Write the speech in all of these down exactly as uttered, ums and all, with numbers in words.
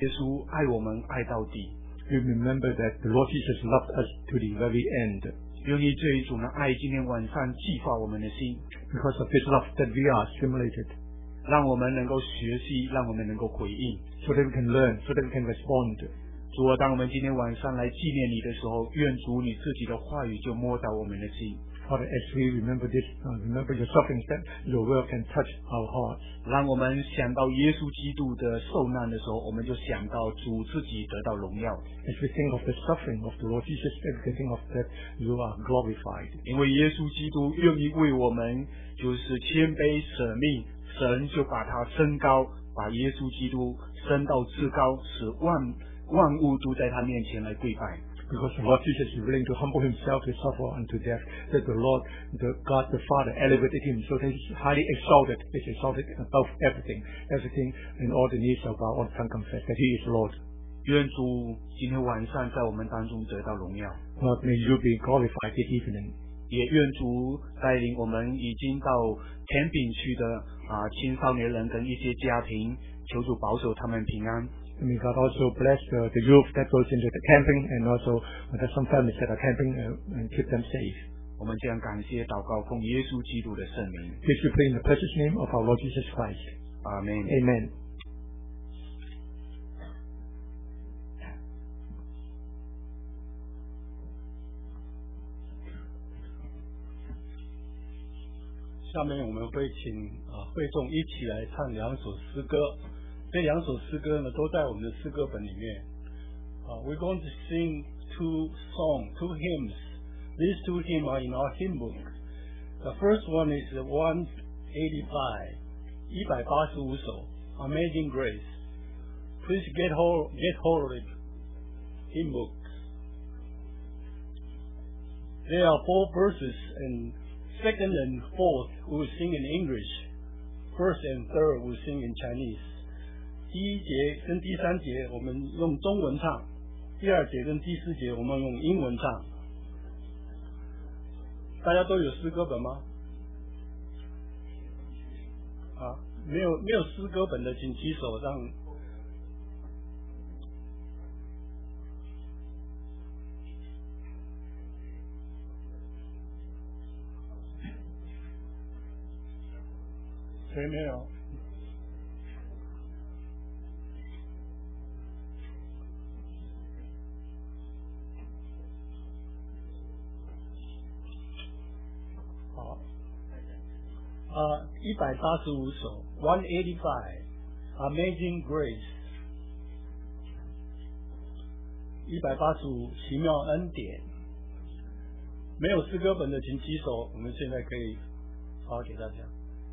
耶稣爱我们爱到底。 We remember that the Lord Jesus loved us to the very end. 愿意这一种的爱今天晚上激发我们的心。 Because of His love that we are stimulated. 让我们能够学习，让我们能够回应。 So that we can learn, so that we can respond. 主啊，当我们今天晚上来纪念你的时候，愿主你自己的话语就摸到我们的心。 Father, as we remember this, uh, remember your sufferings, that your will can touch our hearts. 让我们想到耶稣基督的受难的时候，我们就想到主自己得到荣耀。 As we think of the suffering of the Lord Jesus, we can think of that you are glorified. 因为耶稣基督愿意为我们就是谦卑舍命，神就把他升高，把耶稣基督升到至高，使万万物都在他面前来跪拜。 Because the Lord Jesus is willing to humble himself to suffer unto death, that the Lord, the God the Father elevated him so that he's highly exalted, is exalted above everything, everything, and all the knees shall bow, all tongue confess that He is Lord. 愿主今天晚上在我们当中得到荣耀。 Lord, may you be glorified this evening. 也愿主带领我们已经到天饼区的啊青少年人跟一些家庭，求主保守他们平安。 And may God also bless uh, the youth that goes into the camping, and also uh, there's some families that are camping uh, and keep them safe. 我们将感谢祷告，奉耶稣基督的圣名。 This we pray in the precious name of our Lord Jesus Christ. Amen. Amen. 下面我们会请啊会众一起来唱两首诗歌。这两首诗歌呢，都在我们的诗歌本里面。Uh, we're going to sing two songs, two hymns. These two hymns are in our hymn book. The first one is one eighty-five, 一百八十五首, Amazing Grace. Please get hold, get hold of it. Hymn book. There are four verses, and second and fourth will sing in English. First and third will sing in Chinese. 第一节跟第三节我们用中文唱，第二节跟第四节我们用英文唱。大家都有诗歌本吗？啊，没有没有诗歌本的，请举手让。谁没有？好，啊，一百八十五首 ，one eighty-five, Amazing Grace， 一百八十五，奇妙恩典。没有诗歌本的，请举手，我们现在可以发给大家。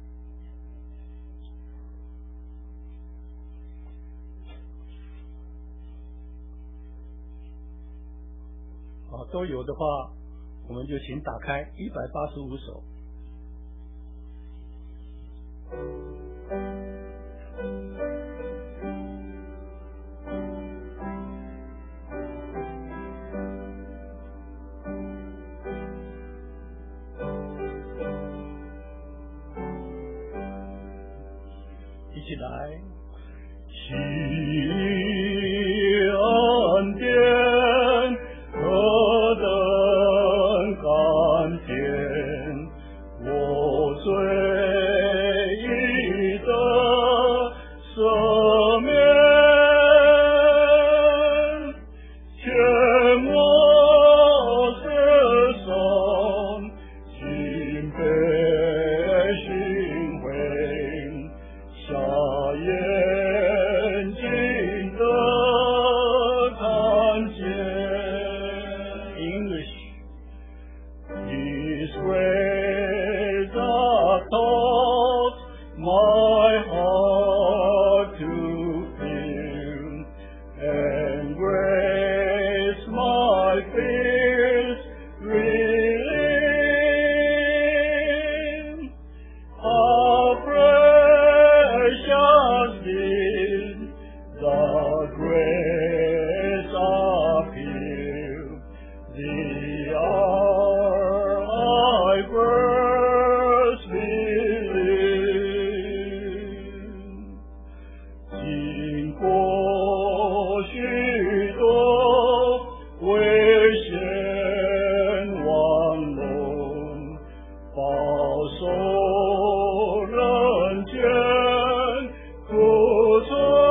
好，都有的话，我们就请打开一百八十五首。一起来。奇恩典。经过许多危险网笼，保守人间苦存，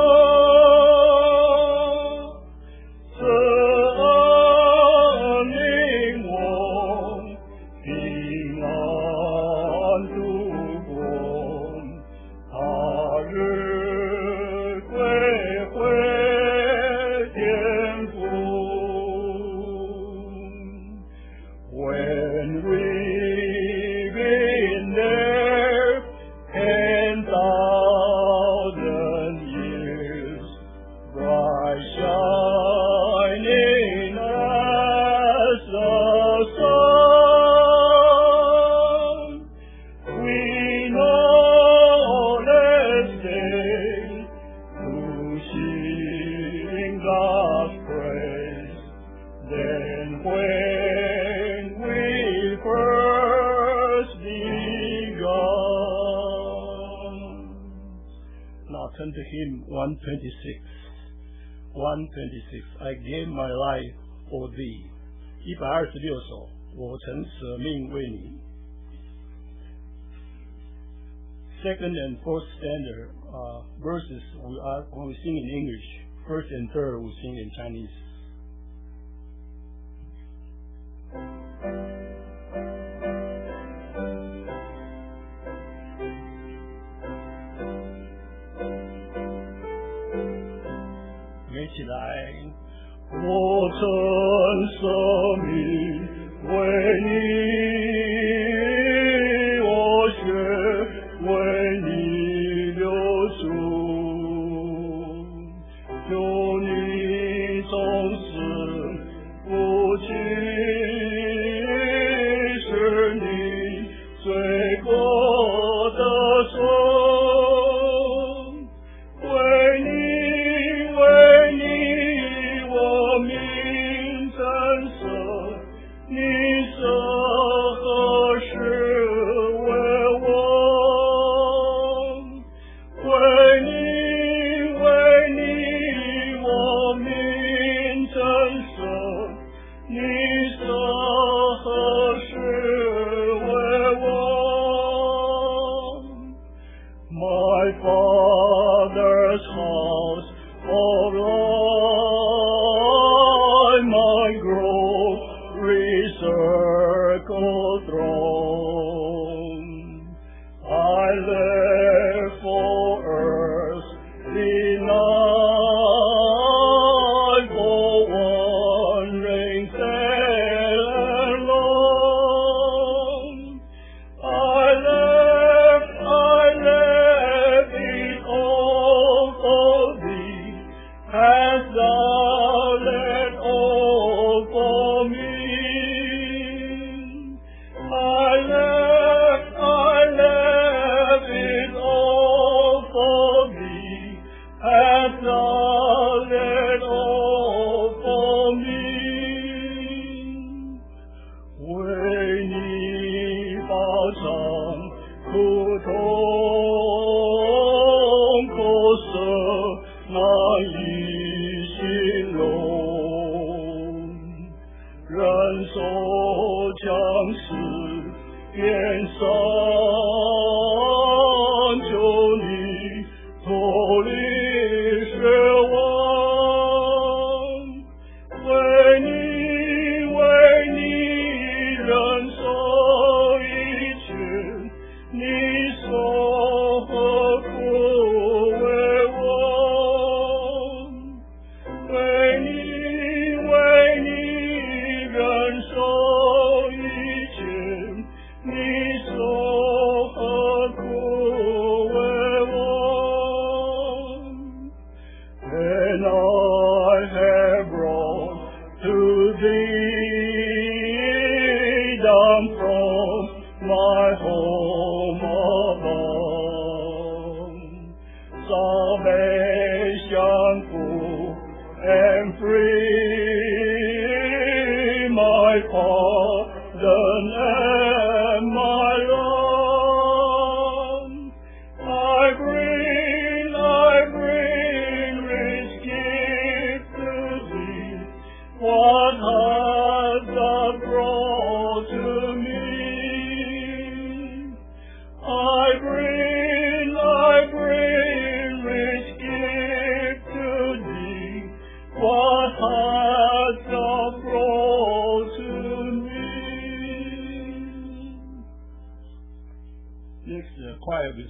赐恩令我平安度过，他日归回天父。When we've been there ten thousand years, bright shining as the sun, we know let's stay to sing God's praise. Then when we first begun. Now turn to hymn one twenty-six. one twenty-six. I gave my life for thee. 一百二十六首，我曾舍命为你。Second and fourth standard uh, verses we are when we sing in English. First and third we sing in Chinese. 一起来，我曾舍命为你，我血为你流出，求你从此不弃，是你罪过的手。My Father's house of life, my glory circle throne. I left for earth denied for wandering sad and lone. I left, I left it all for thee, hast thou left all for me. I left, I left it all for thee, hast thou left all for me. 为你饱尝苦痛，口舌难以形容，忍受强势变伤，求你脱离绝望。为你，为你忍受一切，你所何苦为我？为你，为你忍受一切，你所何苦为我？ And I have brought to thee down from my home above, salvation full and free, my pardon and my love. I bring, I bring rich gift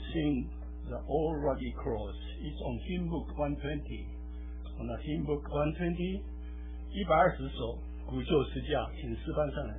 sing the Already Cross. It's on hymn book one twenty. On the hymn book one twenty, 一百二十首古旧诗架，请诗班上来。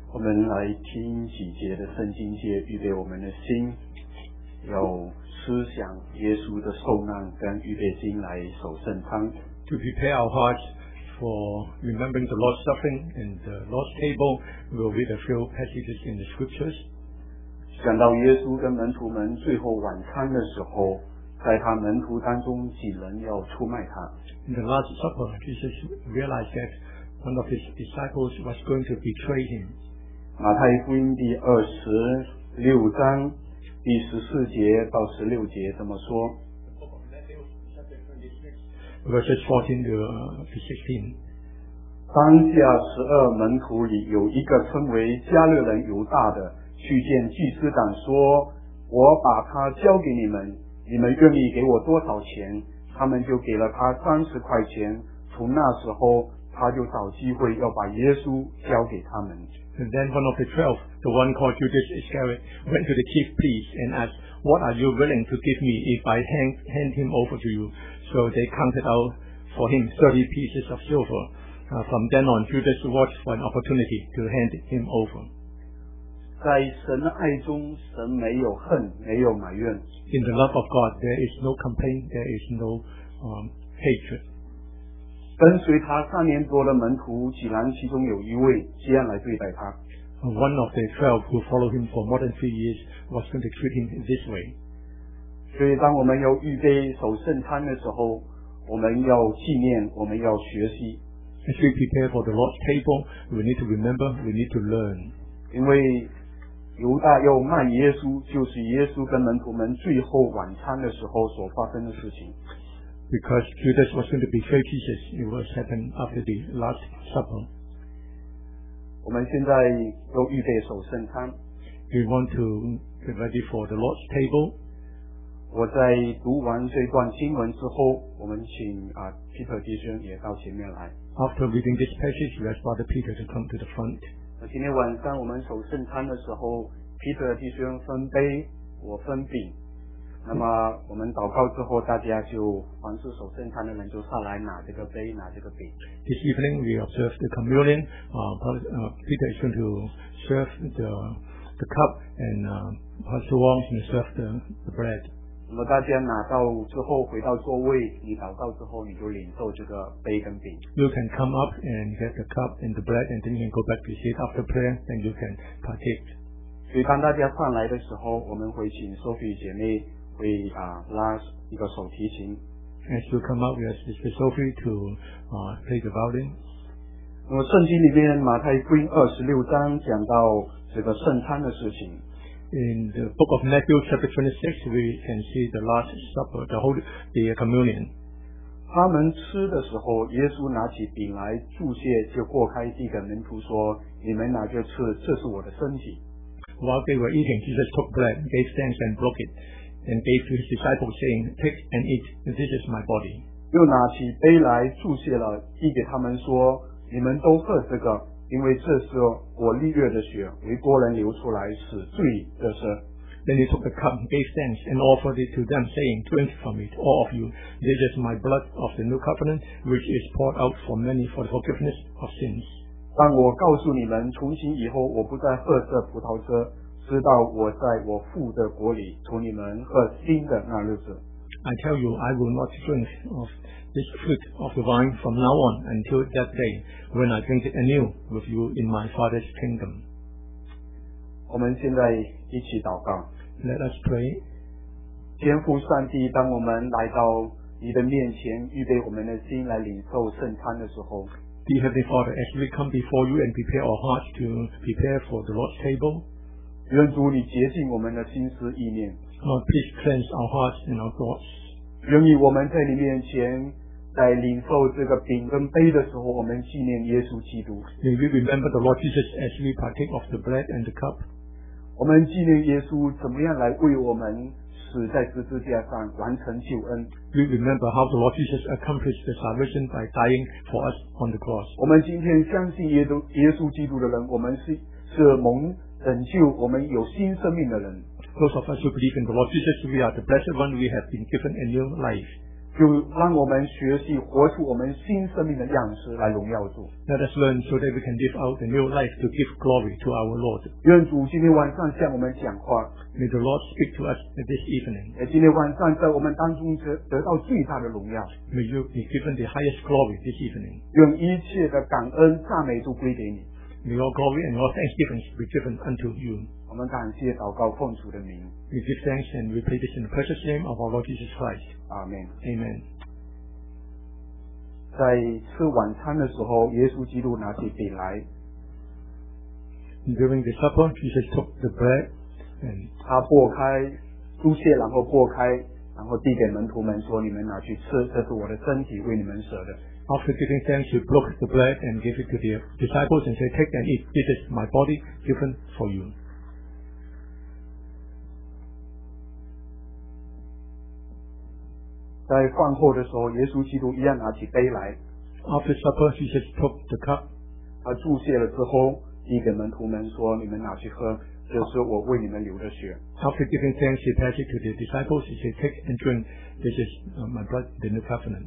我们来听几节的圣经节，预备我们的心，有思想耶稣的受难，跟预备心来守圣餐。 To prepare our hearts for remembering the Lord's suffering and the Lord's table, we'll read a few passages in the scriptures. 想到耶稣跟门徒们最后晚餐的时候，在他门徒当中几人要出卖他。 In the Last Supper, Jesus realized that one of his disciples was going to betray him. 马太福音第二十六章第十四节到十六节这么说。 Verses fourteen to sixteen. 当下十二门徒里有一个称为加略人犹大的，去见祭司长说：“我把他交给你们，你们愿意给我多少钱？”他们就给了他三十块钱。从那时候，他就找机会要把耶稣交给他们。 And then one of the twelve, the one called Judas Iscariot, went to the chief priests and asked, "What are you willing to give me if I hand, hand him over to you?" So they counted out for him thirty pieces of silver. Uh, from then on, Judas watched for an opportunity to hand him over. 在神的爱中，神没有恨，没有埋怨。 In the love of God, there is no complaint, there is no um, hatred. 跟随他三年多的门徒，既然其中有一位这样来对待他。 One of the twelve who followed him for more than three years was going to treat him this way. 所以，当我们要预备守圣餐的时候，我们要纪念，我们要学习。 As we prepare for the Lord's table, we need to remember, we need to learn. 因为犹大要卖耶稣，就是耶稣跟门徒们最后晚餐的时候所发生的事情。 Because Judas was going to betray Jesus, it was happened after the Last Supper. 我们现在要预备守圣餐。 We want to get ready for the Lord's table. 我在读完这段经文之后，我们请啊 Peter 弟兄也到前面来。 After reading this passage, we ask Father Peter to come to the front. 那今天晚上我们守圣餐的时候 ，Peter 弟兄分杯，我分饼。那么我们祷告之后，大家就凡是守圣餐的人就上来拿这个杯，拿这个饼。 This evening we observe the communion. Uh, uh, Peter is going to serve the the cup, and uh, Pastor Wong is going to serve the, the bread. 那么大家拿到之后回到座位，你祷告之后你就领受这个杯跟饼。 You can come up and get the cup and the bread, and then you can go back to seat after prayer, and you can partake. 所以当大家上来的时候，我们会请 Sophie 姐妹会啊拉一个手提琴。 As you come up, we ask Sister Sophie to uh, play the violin. 那么圣经里面马太福音二十六章讲到这个圣餐的事情。 In the book of Matthew, chapter twenty-six, we can see the Last Supper, the whole the communion. 他们吃的时候，耶稣拿起饼来祝谢，就擘开递给门徒说：“你们拿着吃，这是我的身体。” While they were eating, Jesus took bread, gave thanks, and broke it, and gave to his disciples, saying, "Take and eat, this is my body." 又拿起杯来祝谢了，递给他们说：“你们都喝这个。”因为这是我立约的血，为多人流出来，使罪得赦。 Then he took the cup, gave thanks, and offered it to them, saying, "Drink from it, all of you. This is my blood of the new covenant, which is poured out for many for the forgiveness of sins." 但我告诉你们，从今以后，我不再喝这葡萄汁，直到我在我父的国里，从你们喝新的那日子。 I tell you, I will not drink of this fruit of the vine from now on until that day when I drink it anew with you in my Father's kingdom. 我们现在一起祷告。 Let us pray. 天父上帝，当我们来到你的面前，预备我们的心来领受圣餐的时候， Dear Heavenly Father, as we come before you and prepare our hearts to prepare for the Lord's table, 愿主你洁净我们的心思意念。 Lord, please cleanse our hearts and our thoughts. 愿意我们在你面前，在领受这个饼跟杯的时候，我们纪念耶稣基督。 May we remember the Lord Jesus as we partake of the bread and the cup. 我们纪念耶稣怎么样来为我们死在十字架上完成救恩。 We remember how the Lord Jesus accomplished the salvation by dying for us on the cross. 我们今天相信耶稣耶稣基督的人，我们是是蒙拯救，我们有新生命的人。 Those of us who believe in the Lord Jesus, we are the blessed one. We have been given a new life. 就让我们学习活出我们新生命的样式来荣耀主。 Let us learn so that we can live out a new life to give glory to our Lord. 愿主今天晚上向我们讲话， May the Lord speak to us this evening. 也今天晚上在我们当中得得到最大的荣耀。 May you be given the highest glory this evening. 愿一切的感恩赞美都归给你。 May all glory and all thanksgiving be given unto you. 我们感谢祷告奉主的名。 We give thanks and we pray this in the precious name of our Lord Jesus Christ. 阿门。 Amen. 在吃晚餐的时候，耶稣基督拿起饼来， During the supper, Jesus took the bread and 他擘开猪血，然后擘开，然后递给门徒们说：“你们拿去吃，这是我的身体，为你们舍的。” after giving thanks, he broke the bread and gave it to the disciples and said, "Take and eat. This is my body given for you." 在饭后的时候，耶稣基督一样拿起杯来， After supper, Jesus took the cup. 他注谢了之后，递给门徒们说：“你们拿去喝，这是我为你们流的血。” After giving thanks, he passed it to the disciples. He said, "Take and drink. This is uh, my blood, the new covenant."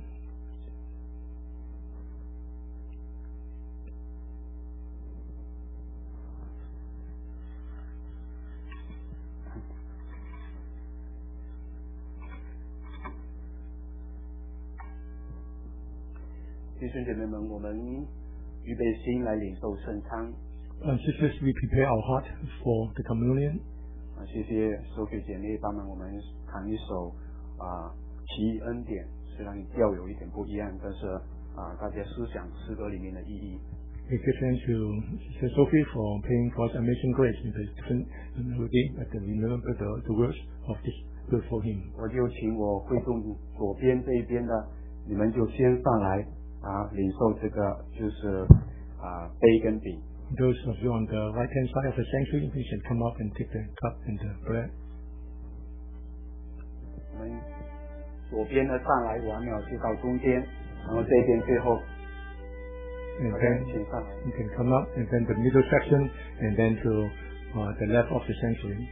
弟兄姐妹们，我们预备心来领受圣餐。 And sisters, we prepare our heart for the communion. 啊，谢谢收费姐妹帮忙我们弹一首啊《奇恩典》，虽然调有一点不一样，但是啊大家思想诗歌里面的意义。 We give thanks to Sister Sophie for paying for us Amazing Grace in the different melody, but we remember the, the words of this beautiful hymn. 我就请我会众左边这一边的，你们就先上来啊领受这个就是啊杯跟饼。 Those of you on the right-hand side of the sanctuary, you should come up and take the cup and the bread. 我们左边的上来完了就到中间，然后这边最后。 And then you can come up, and then the middle section, and then to uh, the left of the sanctuary.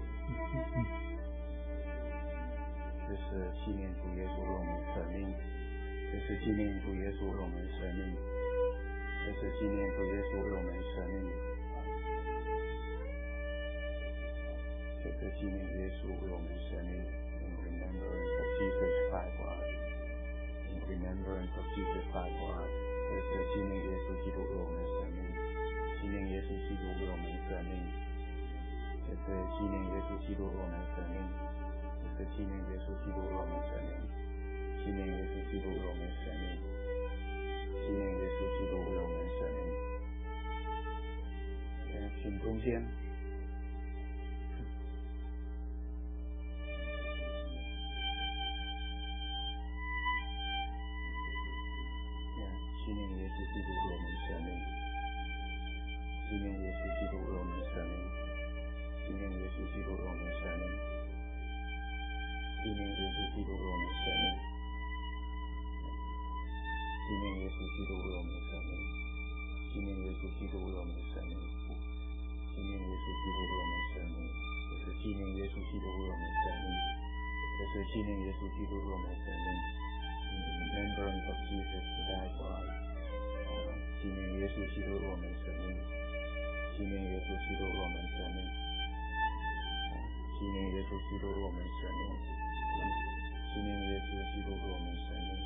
这是纪念主耶稣为我们舍命，这是纪念主耶稣为我们舍命，这是纪念主耶稣为我们舍命，这是纪念耶稣为我们舍命。In remembrance of Jesus died for us. In remembrance of Jesus died for us. 这是纪念耶稣基督为我们舍命，纪念耶稣基督为我们舍命，这是纪念耶稣基督为我们舍命，这是纪念耶稣基督为我们舍命，纪念耶稣基督为我们舍命，纪念耶稣基督为我们舍命。请中间。纪念耶稣基督为我们舍命，纪念耶稣基督为我们舍命，纪念耶稣基督为我们舍命，纪念耶稣基督为我们舍命，纪念耶稣基督为我们舍命，纪念耶稣基督为我们舍命，纪念耶稣基督为我们舍命，这是纪念耶稣基督为我们舍命，这是纪念耶稣基督为我们舍命。Remembrance of Jesus who died for us. 纪念耶稣基督为我们舍命，纪念耶稣基督为我们舍命，纪念耶稣基督为我们舍命，纪念耶稣基督为我们舍命。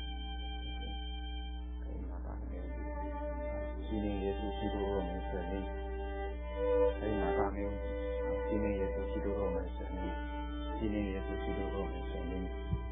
纪念耶稣基督为我们舍命，可以拿大没有？纪念耶稣基督为我们舍命，纪念耶稣基督为我们舍命。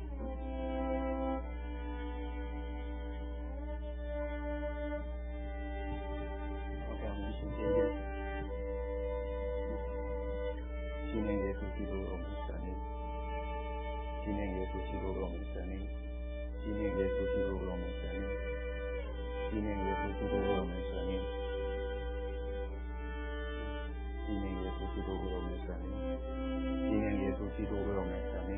纪念耶稣基督为我们舍命，纪念耶稣基督为我们舍命，纪念耶稣基督为我们舍命，纪念耶稣基督为我们舍命，纪念耶稣基督为我们舍命，纪念耶稣基督为我们舍命，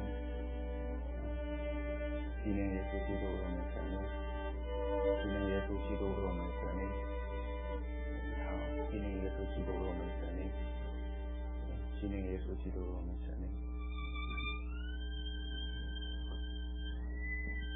纪念耶稣基督为我们舍命，纪念耶稣基督为我们舍命。好，纪念耶稣基督为我们舍命。纪念耶稣基督为我们舍命。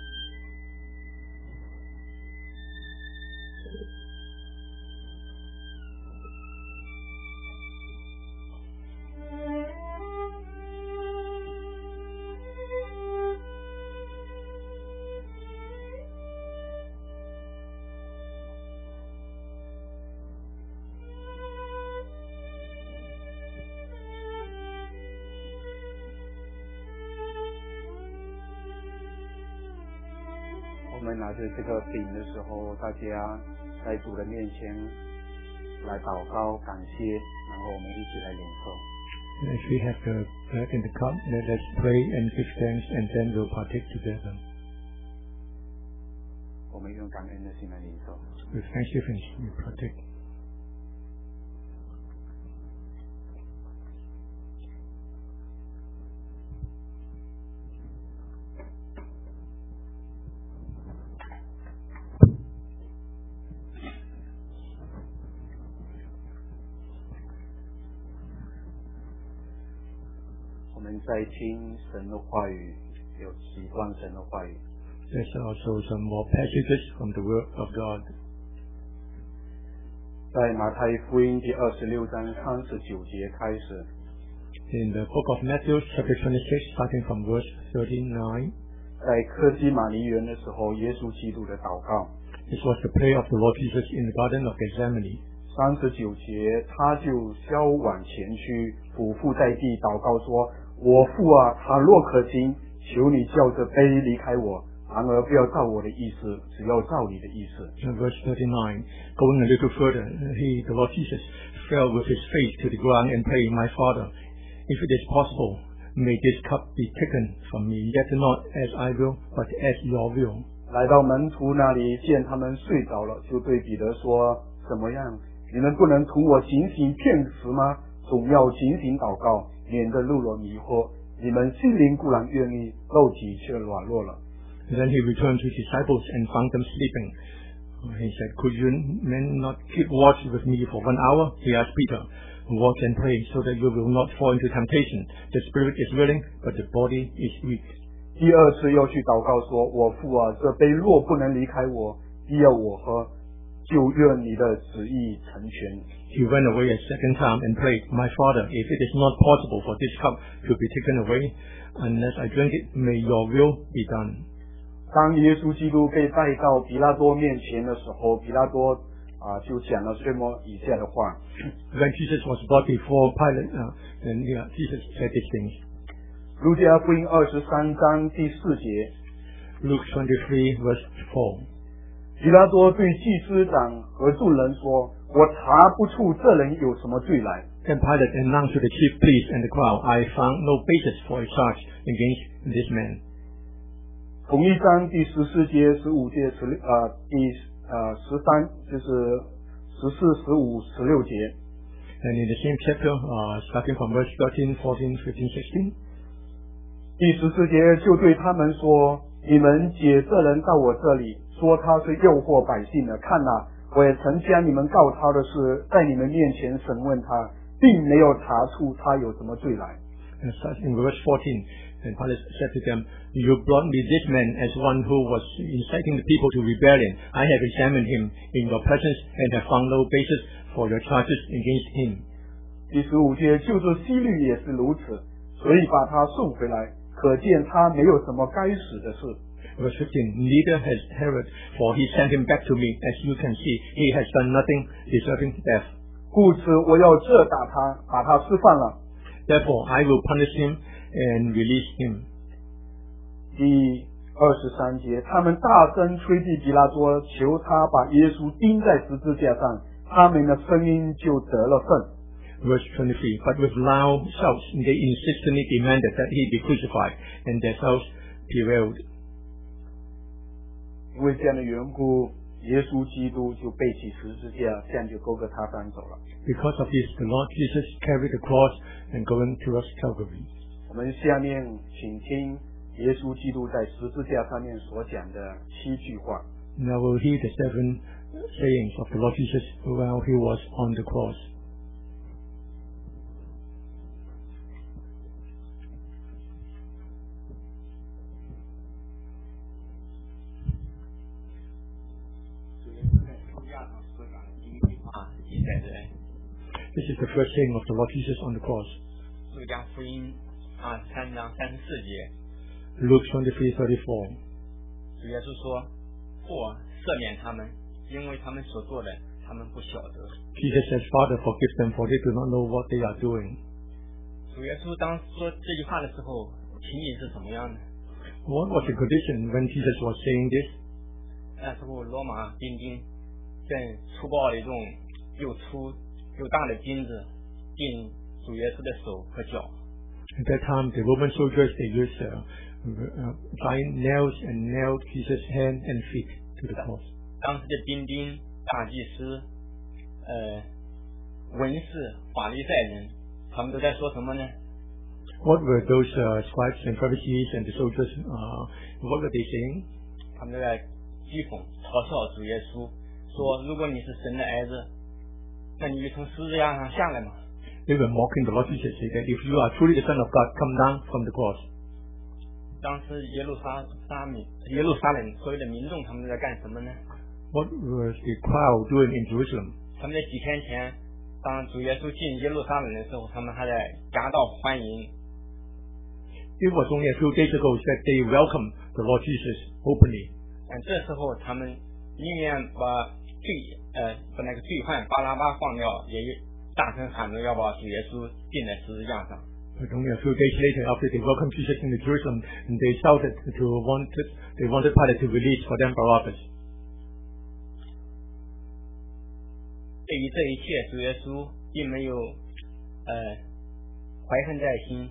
拿着这个饼的时候，大家在主的面前来祷告感谢，然后我们一起来领受。 As we have the bread and the cup, let us pray and give thanks, and then we'll partake together. 我们用感恩的心来领受。 With thanksgiving, we partake. 我们在听神的话语，有几段神的话语。 There's also some more passages from the Word of God. 在马太福音第二十六章三十九节开始。 In the book of Matthew, chapter twenty-six, starting from verse thirty-nine. 在科基玛尼园的时候，耶稣基督的祷告。 This was the prayer of the Lord Jesus in the Garden of Gethsemane. 三十九节，他就消往前去，俯伏在地祷告说：“我父啊，倘若可行，求你叫这杯离开我，然而不要照我的意思，只要照你的意思。” In verse thirty-nine, going a little further, he, the Lord Jesus, fell with his face to the ground and prayed, "My Father, if it is possible, may this cup be taken from me, yet not as I will, but as your will." 来到门徒那里，见他们睡着了，就对彼得说：“怎么样？你们不能同我警醒片时吗？总要警醒祷告，免得入了迷惑。你们心灵固然愿意，肉体却软弱了。” Then he returned to his disciples and found them sleeping. He said, "Could you men not keep watch with me for one hour?" He asked Peter, "Watch and pray, so that you will not fall into temptation. The spirit is willing, but the body is weak." 第二次又去祷告说：“我父啊，这杯若不能离开我，必要我喝，就愿你的旨意成全。” He went away a second time and prayed, "My Father, if it is not possible for this cup to be taken away, unless I drink it, may your will be done." 当耶稣基督被带到比拉多面前的时候，比拉多啊就讲了这么以下的话。 When Jesus was brought before Pilate, uh, then yeah, Jesus said these things. 路加福音二十三章第四节 Luke twenty-three, verse four. 比拉多对祭司长和众人说：“我查不出这人有什么罪来。” Then Pilate announced to the chief priests and the crowd, "I found no basis for a charge against this man." 同一章第十四节、十五节、十六啊第呃十三就是十四、十五、十六节。 And in the same chapter, uh, starting from verse thirteen, fourteen, fifteen, sixteen. 第十四节就对他们说：“你们解这人到我这里，说他是诱惑百姓的。看哪，我也曾将你们告他的事在你们面前审问他，并没有查出他有什么罪来。” And starting in verse fourteen, and Pilate said to them, "You brought me this man as one who was inciting the people to rebellion. I have examined him in your presence and have found no basis for your charges against him." 第十五节就是希律也是如此，所以把他送回来，可见他没有什么该死的事。 Verse fifteen, "Neither has Herod, for he sent him back to me. As you can see, he has done nothing deserving death. 故此我要责打他，把他释放了。 Therefore I will punish him and release him." 第二十三节，他们大声吹逼比拉多，求他把耶稣钉在十字架上，他们的声音就得了份。 Verse twenty-three, "But with loud shouts they insistently demanded that he be crucified, and their shouts prevailed." 因为这样的缘故，耶稣基督就背起十字架，这样就勾着他山走了。 Because of this, the Lord Jesus carried the cross and going towards Calvary. 我们下面请听耶稣基督在十字架上面所讲的七句话。 Now we'll hear the seven sayings of the Lord Jesus while he was on the cross. 记载着 This is the first saying of the Lord Jesus on the cross. 路加福音二十三章三十四节， Luke twenty-three thirty-four. 主耶稣说：“父赦免他们，因为他们所做的，他们不晓得。” Jesus says, "Father, forgive them, for they do not know what they are doing." 主耶稣当说这句话的时候，情景是什么样的？ What was the condition when Jesus was saying this? 那时候罗马兵丁正粗暴的用又粗又大的钉子钉主耶稣的手和脚。 At that time, the Roman soldiers they used uh, uh, giant nails and nailed Jesus' hands and feet to the cross. 当时的兵丁、大祭司、呃文士、法利赛人，他们都在说什么呢？ What were those uh, scribes and Pharisees and the soldiers? Uh, what were they saying? 他们都在讥讽、嘲笑主耶稣，说：如果你是神的儿子，那你就从十字架上下来嘛。 They were mocking the Lord Jesus, saying that if you are truly the Son of God, come down from the cross. 当时耶路撒撒米耶路撒冷所有的民众，他们都在干什么呢？ What was the crowd doing in Jerusalem? 他们在几天前，当主耶稣进耶路撒冷的时候，他们还在夹道欢迎。 It was only a few days ago that they welcomed the Lord Jesus openly. 但这时候他们宁愿把罪呃把那个罪犯巴拉巴放掉，也大声喊着要把主耶稣钉在十字架上。 But only a few days later, after they welcomed Jesus into Jerusalem, and they shouted to wanted they wanted Pilate to release for them Barabbas. 对于这一切，主耶稣并没有呃怀恨在心。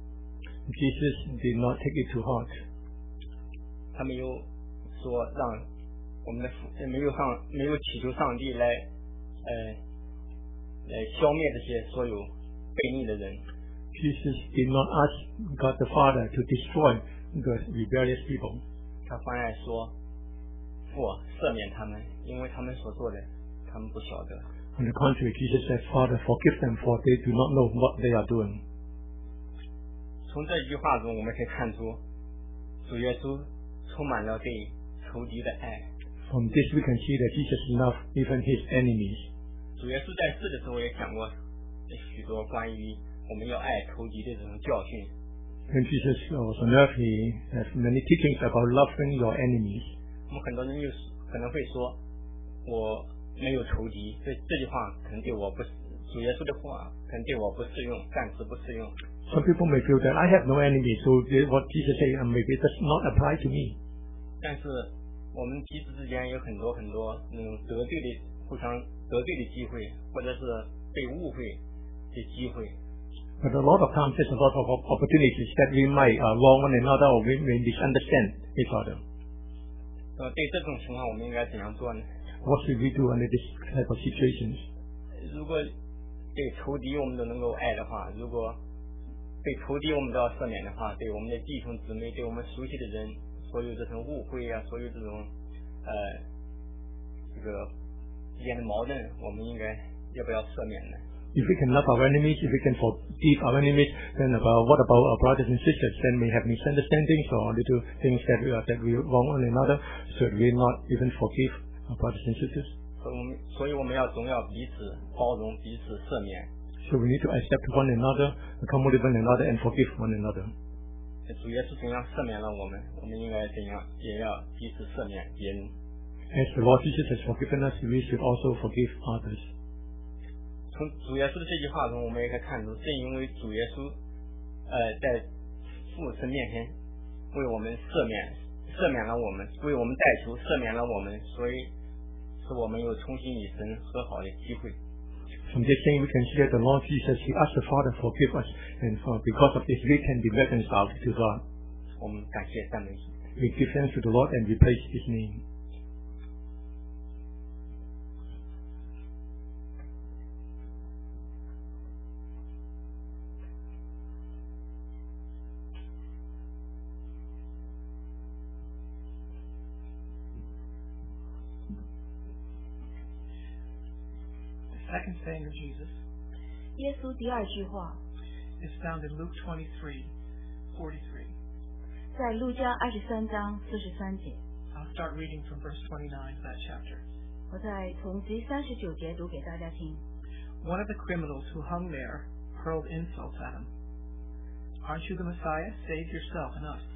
Jesus did not take it to heart. 他没有说让我们的父没有上没有祈求上帝来呃来消灭这些所有悖逆的人。 Jesus did not ask God the Father to destroy the rebellious people. 他反而说：“父赦免他们，因为他们所做的，他们不晓得。” On the contrary, Jesus said, Father, forgive them, for they do not know what they are doing. 从这句话中，我们可以看出，主耶稣充满了对仇敌的爱。 From this we can see that Jesus loved even his enemies. 主耶稣在世的时候也讲过许多关于我们要爱仇敌的这种教训。 When Jesus was on earth, he has many teachings about loving your enemies. 我们很多人又可能会说，我没有仇敌，这这句话可能对我不主耶稣的话可能对我不适用，暂时不适用。 Some people may feel that I have no enemies, so what Jesus said uh, maybe does not apply to me. 但是我们彼此之间有很多很多那种得罪的、互相得罪的机会，或者是被误会的机会。 But a lot of times there's a lot of opportunities that we might uh, wrong one another or we may misunderstand each other. 呃，对这种情况我们应该怎样做呢？ What should we do under this type of situations? 如果对仇敌我们都能够爱的话，如果对仇敌我们都要赦免的话，对我们的弟兄姊妹，对我们熟悉的人，所有这种误会啊，所有这种呃这个之间的矛盾，我们应该要不要赦免呢？ If we can love our enemies, if we can forgive our enemies, then about what about our brothers and sisters? Then we have misunderstandings or little things that we are, that we wrong one another. Should we not even forgive our brothers and sisters? 所以我们所以我们要总要彼此包容，彼此赦免。 So we need to accept one another, come with one another, and forgive one another. 主耶稣怎样赦免了我们，我们应该怎样也要彼此赦免别人。 As the Lord Jesus has forgiven us, we should also forgive others. 从主耶稣的这句话中，我们也可以看出，正因为主耶稣，呃，在父神面前为我们赦免，赦免了我们，为我们代求，赦免了我们，所以使我们有重新与神和好的机会。 From this thing we can see that the Lord Jesus, He asked the Father forgive us, and for, because of this we can be reconciled to God. 我们感谢赞美主。 We give thanks to the Lord and we praise His name. Second saying of Jesus 耶稣第二句话 is found in Luke twenty-three forty-three. 在路加二十三章四十三节。 I'll start reading from verse twenty-nine of that chapter. 我再从第三十九节读给大家听。 One of the criminals who hung there hurled insults at him. Aren't you the Messiah? Save yourself and us.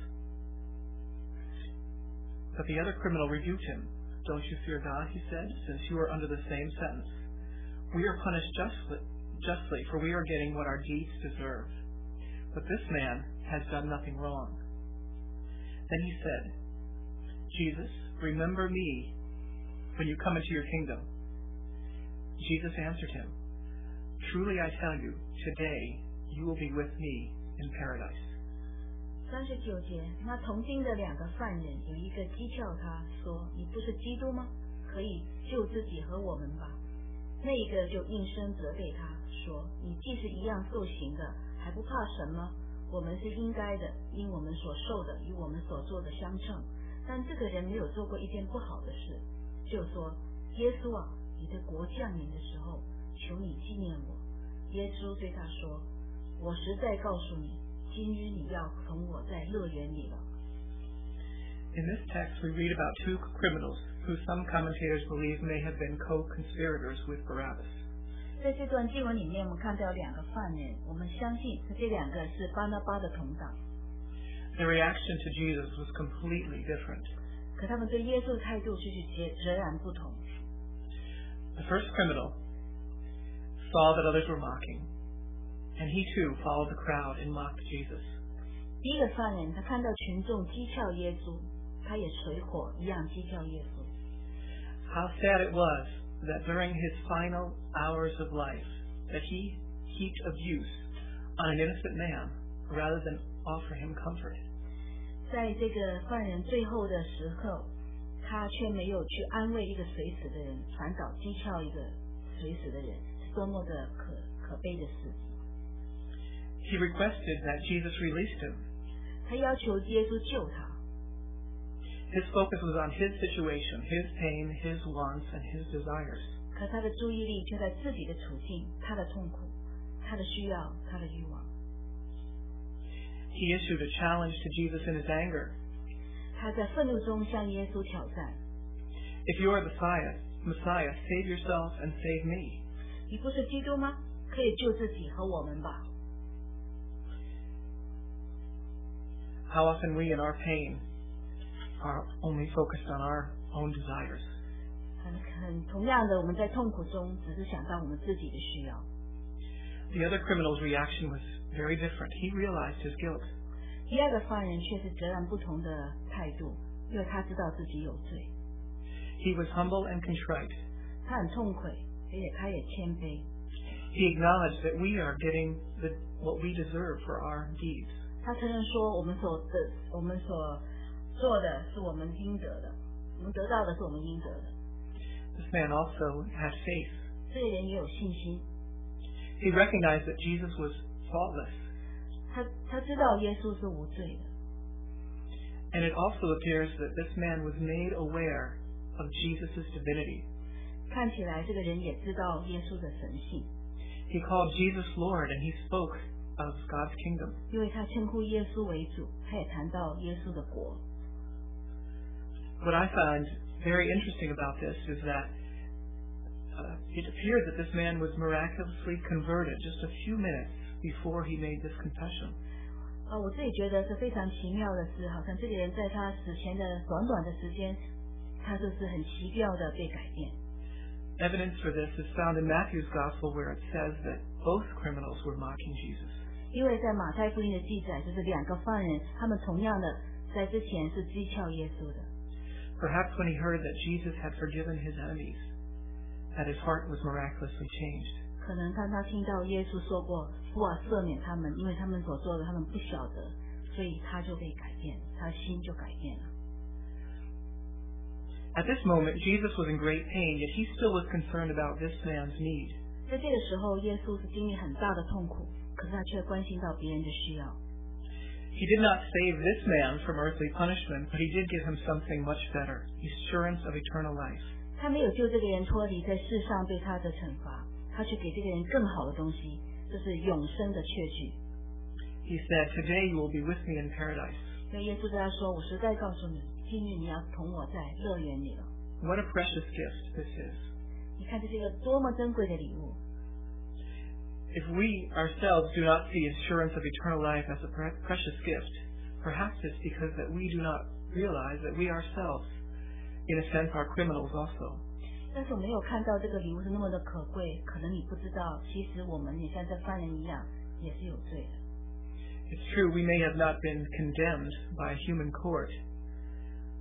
But the other criminal rebuked him. Don't you fear God, he said, since you are under the same sentence. We are punished justly, justly, for we are getting what our deeds deserve. But this man has done nothing wrong. Then he said, Jesus, remember me when you come into your kingdom. Jesus answered him, Truly I tell you, today you will be with me in paradise. 三十九节，那同经的两个犯人有一个讥诮他说：“你不是基督吗？可以救自己和我们吧。”那一个就应声责备他说：“你既是一样受刑的，还不怕神吗？我们是应该的，因我们所受的与我们所做的相称。但这个人没有做过一件不好的事，就说：耶稣啊，你的国降临的时候，求你纪念我。耶稣对他说：我实在告诉你，今日你要同我在乐园里了。” In this text, we read about two criminals who some commentators believe may have been co-conspirators with Barabbas. 在这段经文里面，我们看到两个犯人，我们相信这两个是巴拿巴的同党。 Their reaction to Jesus was completely different. 可他们对耶稣的态度却是截截然不同。 The first criminal saw that others were mocking, and he too followed the crowd and mocked Jesus. 第一个犯人，他看到群众讥诮耶稣，他也随伙一样讥诮耶稣。 How sad it was that during his final hours of life, that he heaped abuse on an innocent man rather than offer him comfort. 在这个犯人最后的时刻，他却没有去安慰一个垂死的人，反倒讥诮一个垂死的人，是多么的可可悲的事。 He requested that Jesus release him. 他要求耶稣救他。 His focus was on his situation, his pain, his wants, and his desires. 可他的注意力却在自己的处境、他的痛苦、他的需要、他的欲望。 He issued a challenge to Jesus in his anger. 他在愤怒中向耶稣挑战。 If you are the Messiah, Messiah, save yourself and save me. 你不是基督吗？可以救自己和我们吧。 How often we in our pain are only focused on our own desires. 很很同样的，我们在痛苦中只是想到我们自己的需要。 The other criminal's reaction was very different. He realized his guilt. 第二个犯人却是截然不同的态度，因为他知道自己有罪。 He was humble and contrite. 他很痛悔，而且他也谦卑。 He acknowledged that we are getting the, what we deserve for our deeds. 他承认说，我们所的，我们所做的是我们应得的，我们得到的是我们应得的。 This man also had faith. 这个人也有信心。 He recognized that Jesus was faultless. 他他知道耶稣是无罪的。 And it also appears that this man was made aware of Jesus' divinity. 看起来这个人也知道耶稣的神性。 He called Jesus Lord and he spoke of God's kingdom. 因为他称呼耶稣为主，他也谈到耶稣的国。 What I found very interesting about this is that uh, it appeared that this man was miraculously converted just a few minutes before he made this confession. 呃，我自己觉得是非常奇妙的是，好像这个人在他死前的短短的时间，他就是很奇妙的被改变。 Evidence for this is found in Matthew's Gospel, where it says that both criminals were mocking Jesus. 因为在马太福音的记载，就是两个犯人，他们同样的在之前是讥诮耶稣的。 Perhaps when he heard that Jesus had forgiven his enemies, that his heart was miraculously changed. 可能当他听到耶稣说过父啊赦免他们，因为他们所做的他们不晓得，所以他就被改变，他心就改变了。 At this moment, Jesus was in great pain, yet he still was concerned about this man's need. 在这个时候，耶稣是经历很大的痛苦，可是他却关心到别人的需要。 He did not save this man from earthly punishment, but he did give him something much better, assurance of eternal life. 他没有救这个人脱离在世上对他的惩罚，他却给这个人更好的东西，就是永生的确据。 He said, "Today you will be with me in paradise." 所以耶稣对他说：“我实在告诉你，今日你要同我在乐园里了。” What a precious gift this is. 你看，这是一个多么珍贵的礼物。 If we ourselves do not see assurance of eternal life as a pre- precious gift, perhaps it's because that we do not realize that we ourselves, in a sense, are criminals also. 但是我没有看到这个礼物是那么的可贵，可能你不知道，其实我们也像这犯人一样，也是有罪的。 It's true we may have not been condemned by a human court,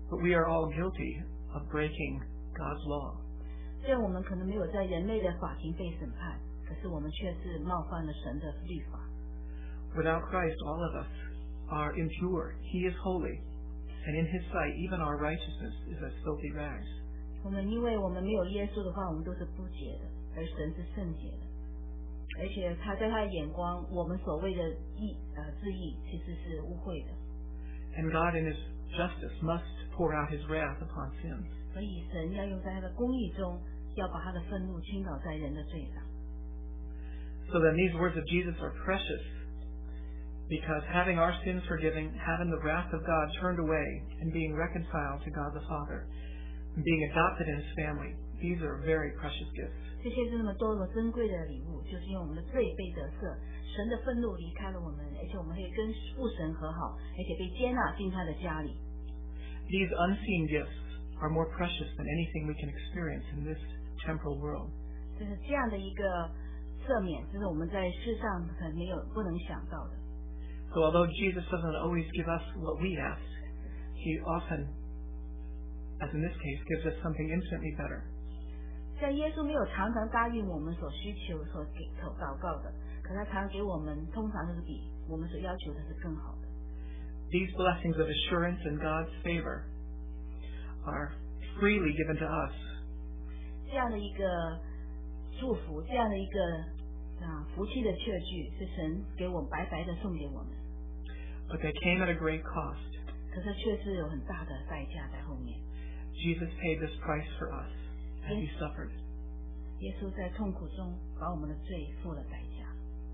But we are all guilty of breaking God's law. 虽然我们可能没有在人类的法庭被审判，可是我们却是冒犯了神的律法。 Without Christ, all of us are impure. He is holy, and in His sight, even our righteousness is as filthy rags. 我们因为我们没有耶稣的话，我们都是不洁的，而神是圣洁的。而且他在他的眼光，我们所谓的义呃自义，其实是污秽的。 And God, in His justice, must pour out His wrath upon sin. 所以神要用在他的公义中，要把他的愤怒倾倒在人的罪上。 So then these words of Jesus are precious, because having our sins forgiven, having the wrath of God turned away, and being reconciled to God the Father, and being adopted in His family, these are very precious gifts. 这些是那么多么珍贵的礼物，就是因为我们的罪被得赦，神的愤怒离开了我们，而且我们可以跟父神和好，而且被接纳进他的家里。 These unseen gifts are more precious than anything we can experience in this temporal world. 就是这样的一个赦免，这是我们在世上可能没有不能想到的。 So although Jesus doesn't always give us what we ask, He often, as in this case, gives us something infinitely better. 像耶稣没有常常答应我们所需求、所给所祷告的，可他常给我们，通常就是比我们所要求的是更好的。 These blessings of assurance and God's favor are freely given to us. 这样的一个祝福，这样的一个啊福气的确据，是神给我们白白的送给我们。 But they came at a great cost. 可是确实有很大的代价在后面。 Jesus paid this price for us, and He suffered. 耶稣在痛苦中把我们的罪付了代价。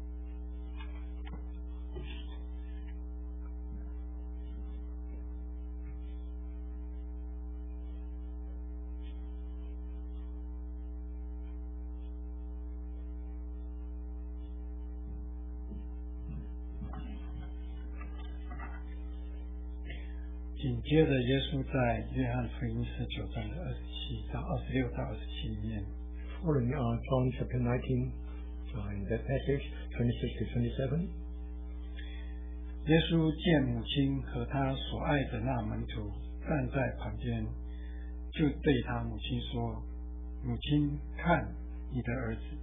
紧接着，耶稣在约翰福音十九章的二十七到二十六到二十七里面 Following uh, John chapter nineteen, uh, in that passage, twenty-six to twenty-seven, 耶稣见母亲和他所爱的那门徒站在旁边，就对他母亲说：“母亲，看你的儿子。”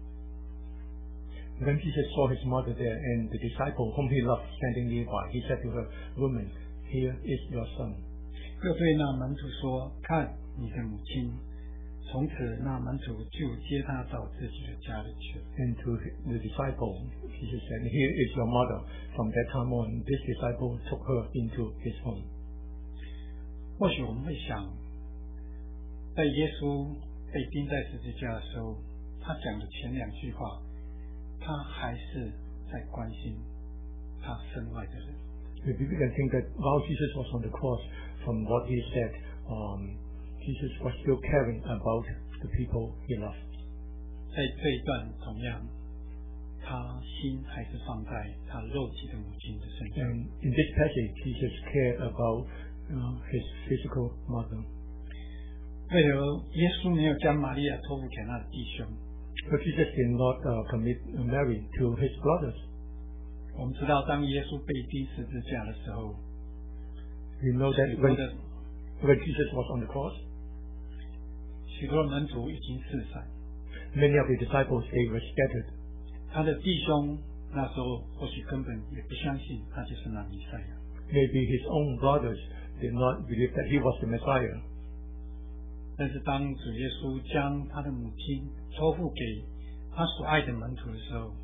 When Jesus saw his mother there and the disciple whom he loved standing nearby, he said to her, "Woman, here is your son." 又对那门徒说：“看你的母亲。”从此，那门徒就接他到自己的家里去了。 And to the disciple, Jesus said, "Here is your mother." From that time on, this disciple took her into his home. 或许我们会想，在耶稣被钉在十字架的时候，他讲的前两句话，他还是在关心他身外的人。 Maybe we can think that while Jesus was on the cross, from what he said, um, Jesus was still caring about the people he loved. 在这一段，同样，他心还是放在他肉体的母亲的身上。 And in this passage, Jesus cared about uh, his physical mother. 为了耶稣没有将玛利亚托付给他的弟兄， But Jesus did not uh, commit Mary to his brothers. 我们知道，当耶稣被钉十字架的时候， We know that 许 when, 多的 when Jesus was on the cross, 许多的门徒已经四散， many of the disciples, they were scattered. 他的弟兄那时候或许根本也不相信他就是那弥赛亚。 Maybe his own brothers did not believe that he was the Messiah. 但是当主耶稣将他的母亲托付给他所爱的门徒的时候，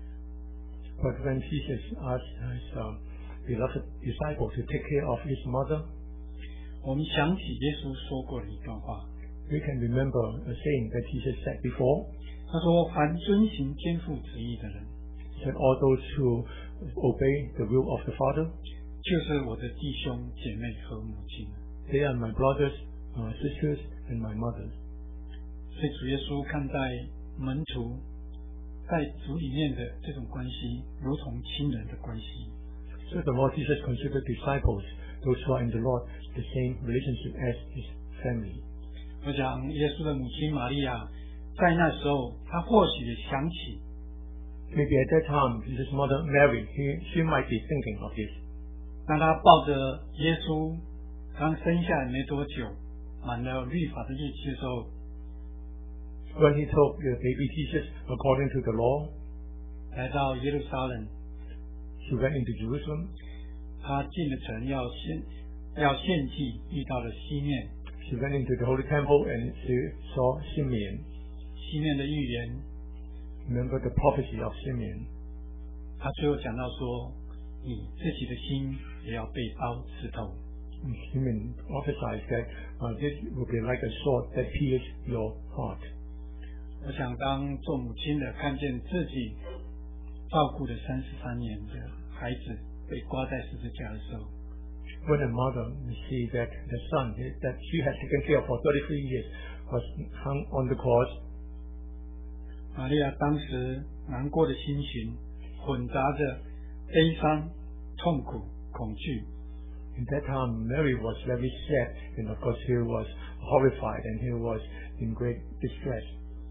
But when Jesus asked his uh, beloved disciple to take care of his mother, 我们想起耶稣说过的一段话， we can remember a saying that Jesus said before, 他说：“凡遵行天父旨意的人， that all those who obey the will of the Father, 就是我的弟兄姐妹和母亲。” they are my brothers, uh, sisters, and my mothers. 所以主耶稣看待门徒在主里面的这种关系，如同亲人的关系。 So the Lord Jesus considered disciples, those who are in the Lord, the same relationship as his family. 我想耶稣的母亲玛利亚在那时候，她或许也想起， Maybe at that time, Jesus' mother Mary, he, she might be thinking of this. 当她抱着耶稣刚生下来没多久，满了律法的日期的时候 when he took the baby Jesus according to the law, 来到耶路撒冷， he went into Jerusalem. 他进了城要献要献祭，遇到了西面。 He went into the holy temple and he saw Simeon. 西面的预言， Remember the prophecy of Simeon. 他最后讲到说，你自己的心也要被刀刺透。 And Simeon prophesied that uh, this will be like a sword that pierces your heart. 我想当做母亲的看见自己照顾了三十三年的孩子被挂在十字架的时候， When a mother sees that the son that she has taken care of for thirty-three years was hung on the cross, 玛利亚当时难过的心情混杂着悲伤、痛苦、恐惧。 in that time Mary was very sad, and of course she was horrified and he was in great distress.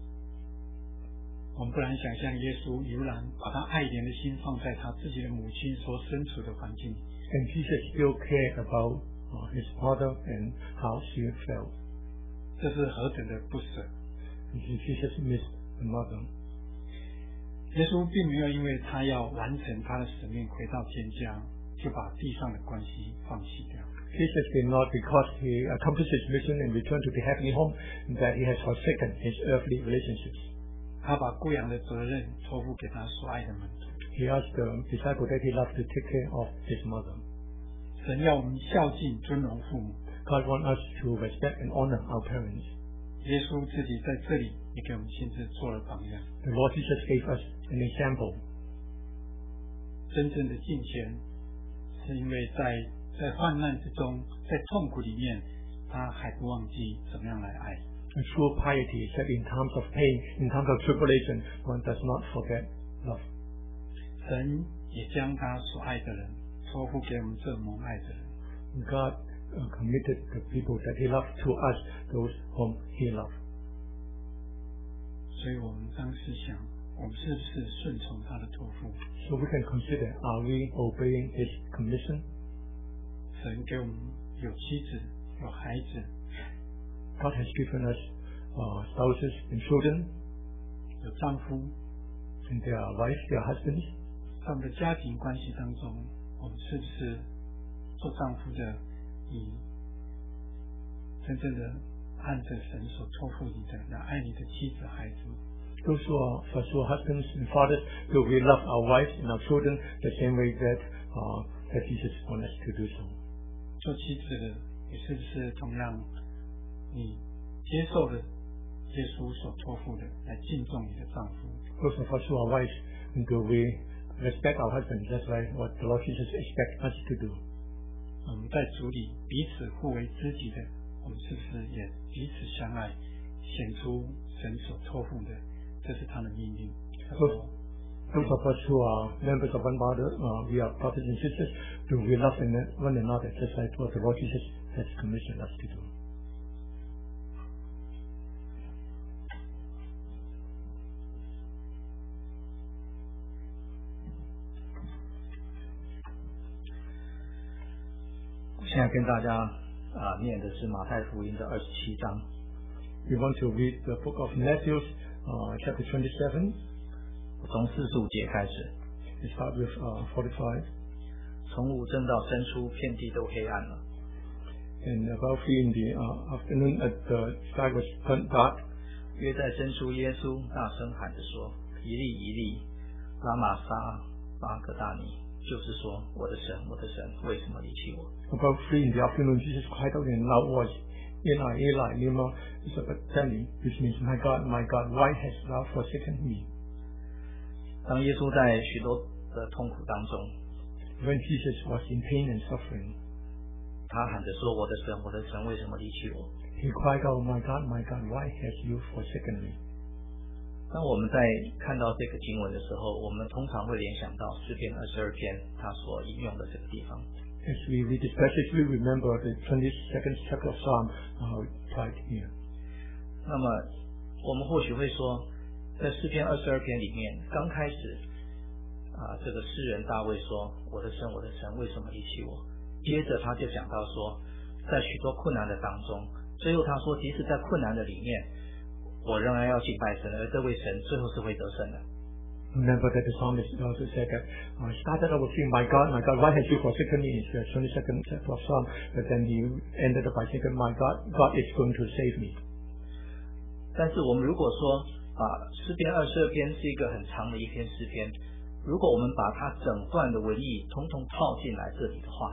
我们不难想象耶稣悠然把他爱怜的心放在他自己的母亲所身处的环境里。 And Jesus still cared about uh, his mother and how she felt. 这是何等的不舍！ And Jesus missed the mother. 耶稣并没有因为他要完成他的使命回到天家，就把地上的关系放弃掉。 Jesus did not, because he accomplished his mission and returned to the heavenly home, that he has forsaken his earthly relationships. 他把供养的责任托付给他所爱的门徒。 He asked the disciple that he loved to take care of his mother. 神要我们孝敬、尊荣父母。 God wants us to respect and honor our parents. 耶稣自己在这里也给我们亲自做了榜样。 The Lord Jesus gave us an example. 真正的敬虔，是因为在在患难之中，在痛苦里面，他还不忘记怎么样来爱。 And true piety is that in times of pain, in times of tribulation, one does not forget love. 神也将他所爱的人托付给我们这蒙爱的人。 God uh, committed the people that he loved to us, those whom he loved. 所以我们当时想，我们是不是顺从他的托付？ So we can consider, are we obeying his commission? 神给我们有妻子，有孩子， God has given us uh, spouses and children, 有丈夫， and their wives, their husbands. 在我们的家庭关系当中，我们是不是做丈夫的，以真正的按着神所托付你的来爱你的妻子孩子？ Those who are first who are husbands and fathers, do we love our wives and our children the same way that uh, that Jesus wants us to do so? 做妻子的，也是不是同样，你接受了耶稣所托付的，来敬重你的丈夫？ Those of us who are wives, do we respect our husbands? That's right, what the Lord Jesus expects us to do. 我们在主里彼此互为知己的，我们是不是也彼此相爱，显出神所托付的？这是他的命令。 Those, those of us who are members of one mother, uh, we are brothers and sisters, do we love one another just like what the Lord Jesus has commissioned us to do? 现在跟大家啊、呃、念的是马太福音的二十七章。 We want to read the book of Matthew, uh, chapter twenty-seven. 从四十五节开始。 We start with uh, forty-five. 从午正到申初，遍地都黑暗了。 And about three in the uh, afternoon, uh, the sky was turned dark. 约在申初，耶稣大声喊着说：“以利以利，拉玛撒巴格大尼。”就是说，我的神，我的神，为什么离弃我？ About three in the afternoon, Jesus cried out in a loud voice, Eli, Eli, lema sabachthani, which means, My God, my God, why hast thou forsaken me? 当耶稣在许多的痛苦当中， When Jesus was in pain and suffering, 他喊着说：“我的神，我的神，为什么离弃我？” he cried out, My God, my God, why hast you forsaken me? 当我们在看到这个经文的时候，我们通常会联想到诗篇二十二篇他所引用的这个地方。 As we read this passage, we remember the twenty-second chapter of Psalm uh, right here. 那么，我们或许会说，在诗篇二十二篇里面，刚开始啊，这个诗人大卫说：“我的神，我的神，为什么离弃我？”接着他就讲到说， 在许多困难的当中，最后他说，即使在困难的里面，我仍然要敬拜神，而这位神最后是会得胜的。 Remember that the psalmist also said that I started out with saying, My God, my God, why have you forsaken me? It's the twenty-second chapter of Psalm. But then he ended up by saying, My God, God is going to save me. 但是我们如果说啊，诗篇二十二篇是一个很长的一篇诗篇，如果我们把它整段的文意统统套进来这里的话，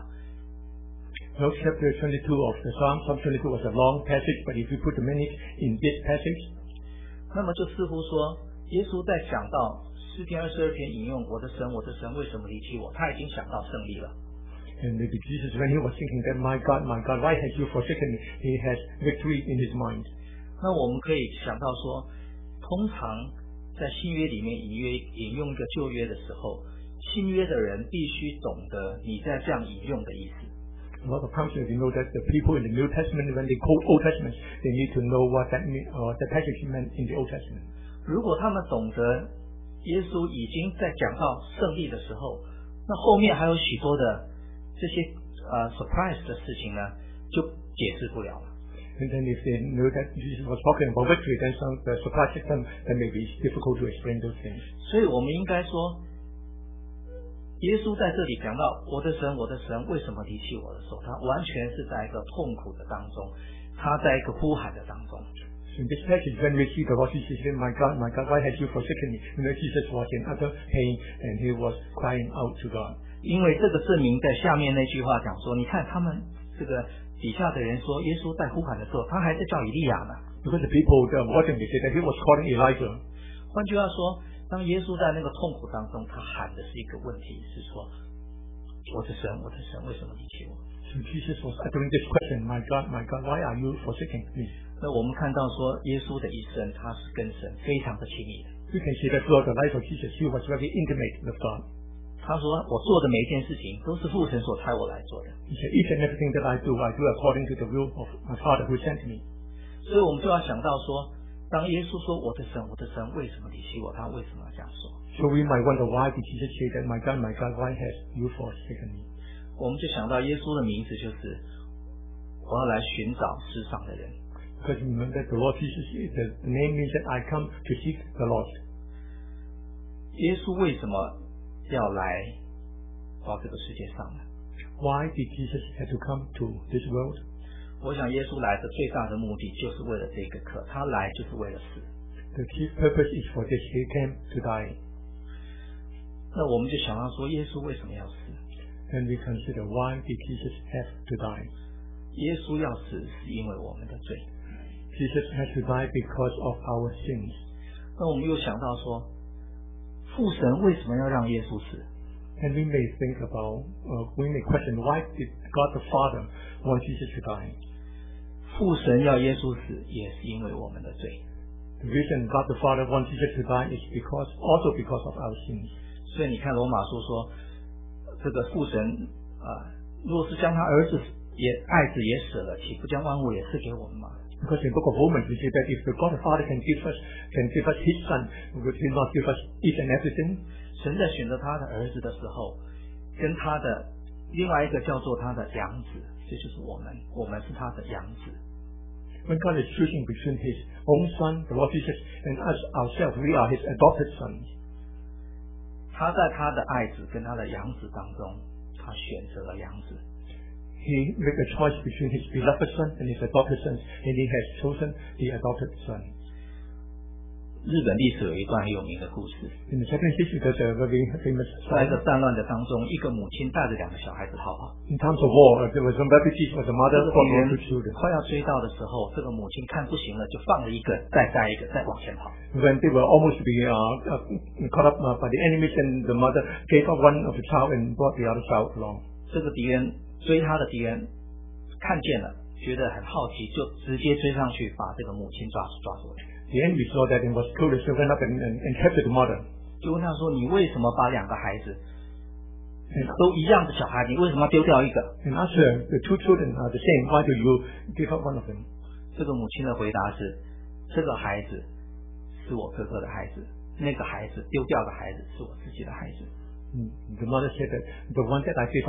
Now chapter twenty-two of the Psalm, Psalm twenty-two was a long passage, but if you put the minute in this passage, 那么就似乎说，耶稣在讲到诗篇二十二篇引用我的神，我的神为什么离弃我？他已经想到胜利了。 And maybe Jesus, when he was thinking that, My God, my God, why have you forsaken me? He has victory in his mind. 那我们可以想到说，通常在新约里面引约引用一个旧约的时候，新约的人必须懂得你在这样引用的意思。 A lot of times you know that the people in the New Testament, when they quote Old Testament, they need to know what that mean, or the passage meant in the Old Testament. 如果他们懂得耶稣已经在讲到胜利的时候，那后面还有许多的这些呃 surprise 的事情呢，就解释不了了。 And then if they know that Jesus was talking about victory, then some the surprise them, then maybe it's difficult to explain those things. 所以我们应该说，耶稣在这里讲到我的神，我的神为什么离弃我的时候，他完全是在一个痛苦的当中，他在一个呼喊的当中。 So in this passage, when we see the Lord Jesus saying, My God, my God, why have you forsaken me? You know, Jesus was in utter pain and he was crying out to God. 因为这个证明在下面那句话讲说，你看他们这个底下的人说，耶稣在呼喊的时候，他还在叫以利亚呢。 Because the people uh, watching, they said that he was calling Elijah. 换句话说，当耶稣在那个痛苦当中，他喊的是一个问题，是说，我的神，我的神，为什么离弃我？ So Jesus was uttering this question, My God, my God, why are you forsaking me? 那我们看到说，耶稣的一生，他是跟神非常的亲密的。 We can see that throughout the life of Jesus, he was very intimate with God. 他说，我做的每一件事情都是父神所差我来做的。 He said, Each and everything that I do, I do according to the will of my Father who sent me. 所以我们就要想到说，当耶稣说我的神，我的神为什么离弃我？他为什么要这样说？ So we might wonder, why did Jesus say that, My God, my God, why have you forsaken me? 我们就想到耶稣的名字就是我要来寻找世上的人。 Because remember that the Lord Jesus, the name means that I come to seek the Lord. 耶稣为什么要来到这个世界上呢？ Why did Jesus have to come to this world? 我想耶稣来的最大的目的就是为了这个课，他来就是为了死。 The chief purpose is for this. He came to die. 那我们就想到说，耶稣为什么要死？ Then we consider, why did Jesus have to die? 耶稣要死是因为我们的罪。 Jesus had to die because of our sins. 那我们又想到说，父神为什么要让耶稣死？ And we may think about, uh, we may question, why did God the Father want Jesus to die? 父神要耶稣死，也是因为我们的罪。 The reason God the Father wants Jesus to die is because, also because of our sins. 所以你看罗马书说，这个父神啊、呃，若是将他儿子也爱子也舍了，岂不将万物也赐给我们吗？ Because in the book of Romans we say that if the God the Father can give us, can give us His Son, would He not give us each and everything? 神在选择他的儿子的时候，跟他的另外一个叫做他的养子，这就是我们，我们是他的养子。 When God is choosing between His own Son, the Lord Jesus, and us ourselves, we are His adopted sons. 他在他的爱子跟他的养子当中，他选择了养子。 He made a choice between His beloved Son and His adopted son, and He has chosen the adopted Son. 日本历史有一段很有名的故事， In the Japanese history, there's a very famous 在一 story. 个战乱的当中，一个母亲带着两个小孩子逃跑。 In times of war, uh, there was some refugees, was a 这 mother 个 brought 敌 her 人 two children. 快要追到的时候，这个母亲看不行了，就放了一个，再带一个，再往前跑。 When they were almost to be uh, uh, caught up uh, by the enemies, and the mother gave up one of the child and brought the other child along. 这个敌人追他的敌人看见了，觉得很好奇，就直接追上去，把这个母亲抓抓住了。 The enemy saw that and was curious, so went up and, and, and captured the mother. 就问他说：“你为什么把两个孩子都一样的小孩，你为什么丢掉一个？” And asked her, the two children are the same. Why do you give up one of them? 这个母亲的回答是：“这个孩子是我哥哥的孩子，那个孩子丢掉的孩子是我自己的孩子。” The mother said that the one that I gave up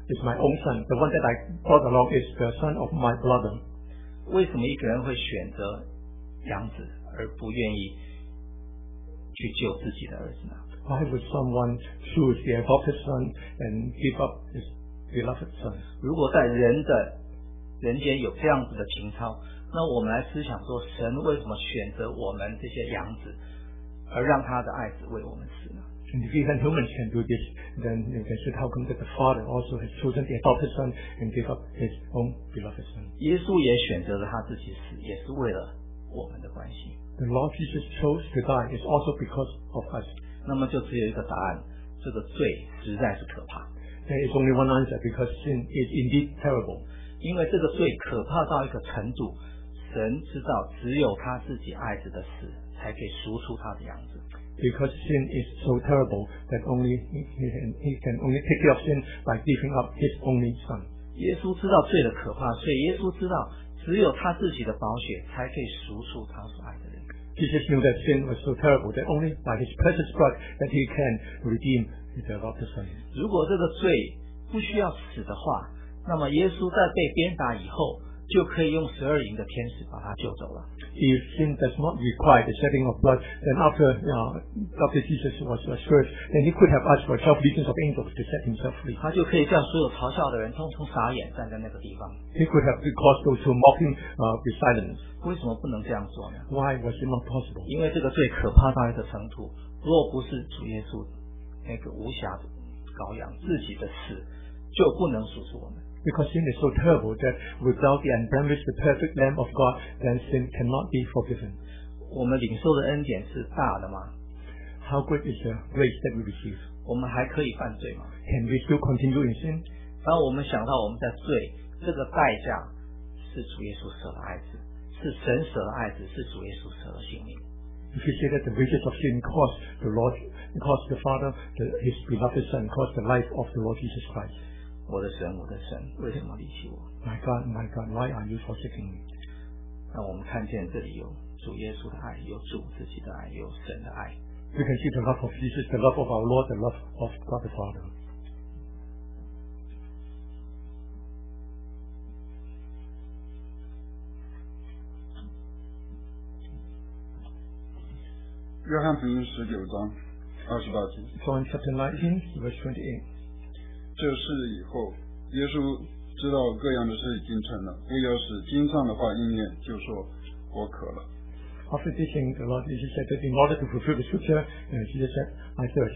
is my own son. The one that I brought along is the son of my brother. 为什么一个人会选择养子而不愿意去救自己的儿子呢？ Why would someone choose the adopted son and give up his beloved son? 如果在人的人间有这样子的情操，那我们来思想说，神为什么选择我们这些养子，而让他的爱子为我们死呢？ And if even humans can do this, then you can see how come that the Father also has chosen the adopted son and gave up his own beloved son. 耶稣也选择了他自己死，也是为了我们的关系。 The Lord Jesus chose to die is also because of us. 那么就只有一个答案，这个罪实在是可怕。 There is only one answer, because sin is indeed terrible. 因为这个罪可怕到一个程度，神知道只有他自己爱子的死，才可以赎出他的养子。 Because sin is so terrible that only he, he, can, he can only take care of sin by giving up his only son. 耶稣知道罪的可怕，所以耶稣知道只有他自己的宝血才可以赎出他所爱的人。 Jesus knew that sin was so terrible that only by his precious blood that he can redeem his adopted son. 如果这个罪不需要死的话，那么耶稣在被鞭打以后，就可以用十二营的天使把他救走了。 If sin does not require the shedding of blood, then after uh, after Jesus was uh, scourged, then he could have asked for twelve legions of angels to set himself free. 他就可以叫所有嘲笑的人通通傻眼，站在那个地方。 He could have caused those who mock him uh, with silence. 为什么不能这样做呢？ Why was it not possible? 因为这个罪可怕到一个程度，若不是主耶稣那个无瑕羔羊自己的死，就不能赎出我们。 Because sin is so terrible that without the unblemished, the perfect Lamb of God, then sin cannot be forgiven. 我们领受的恩典是大的吗？ How great is the grace that we receive? 我们还可以犯罪吗？ Can we still continue in sin? 当我们想到我们在罪，这个代价是主耶稣舍了爱子，是神舍了爱子，是主耶稣舍了性命。 If you say that the wages of sin cost the Lord, cost the Father, the, his beloved Son, cost the life of the Lord Jesus Christ. 我的神，我的神，为什么离弃我？ My God, my God, why are you forsaking me? 那我们看见这里有主耶稣的爱，有主自己的爱，有神的爱。 We can see the love of Jesus, the love of our Lord, the love of God the Father. 约翰福音十九章二十八节。 John chapter nineteen, verse twenty-eight. 这事以后，耶稣知道各样的事已经成了，不要使经上的话应验，就说我渴了。 After teaching, the Lord Jesus said that in order to fulfill the scripture, uh, Jesus said, I thirst.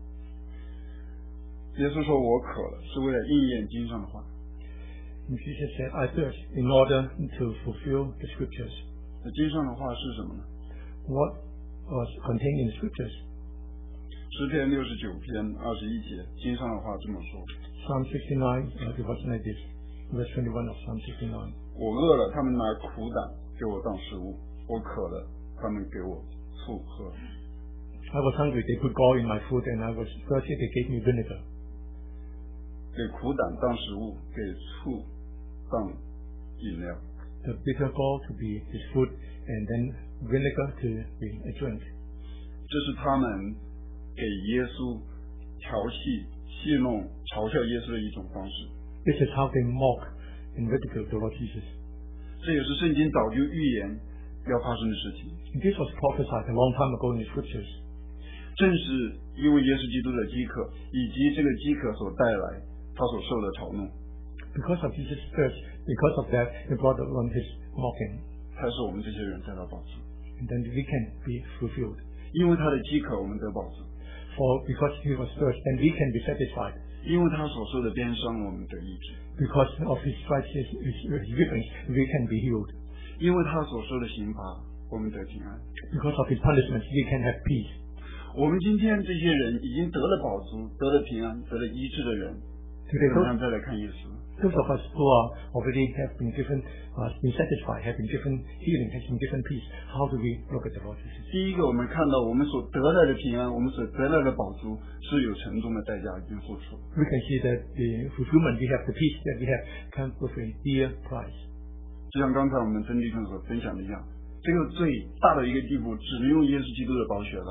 耶稣说我渴了，是为了应验经上的话。 And Jesus said, I thirst in order to fulfill the scriptures. 那经上的话是什么呢？ What was contained in the scriptures? 诗篇六十九篇二十一节，经上的话这么说。 Psalm sixty-nine, uh, the verse like this, verse twenty-one of Psalm sixty-nine. 我饿了，他们拿苦胆给我当食物；我渴了，他们给我醋喝。 I was hungry, they put gall in my food, and I was thirsty, they gave me vinegar. 给苦胆当食物，给醋当饮料。 The bitter gall to be his food, and then vinegar to be a drink. 这是他们给耶稣调戏、戏弄、嘲笑耶稣的一种方式。 This is how they mock and ridicule the Lord Jesus. 这也是圣经早就预言要发生的事情。 And this was prophesied a long time ago in the scriptures. 正是因为耶稣基督的饥渴，以及这个饥渴所带来他所受的嘲弄， Because of Jesus' thirst, because of that, he brought on his mocking. 才使我们这些人得到饱足。 And then we can be fulfilled. 因为他的饥渴，我们得饱足； For because he was thirst, then we can be satisfied. 因为他所受的鞭伤，我们得医治； Because of his stripes, his, his, his whippings, we can be healed. 因为他所受的刑罚，我们得平安。 Because of his punishments, we can have peace. 我们今天这些人已经得了饱足、得了平安、得了医治的人， Today, 怎么 those, 样再来看耶稣？ those of us who are already have been given, uh, been satisfied, have been given healing, has been given peace, how do we look at the Lord Jesus? 第一个，我们看到我们所得来的平安，我们所得来的饱足，是有沉重的代价已经付出。 We can see that the fulfillment we have, the peace that we have, comes with a dear price. 就像刚才我们曾弟兄所分享的一样，这个最大的一个地步，只能用耶稣基督的宝血来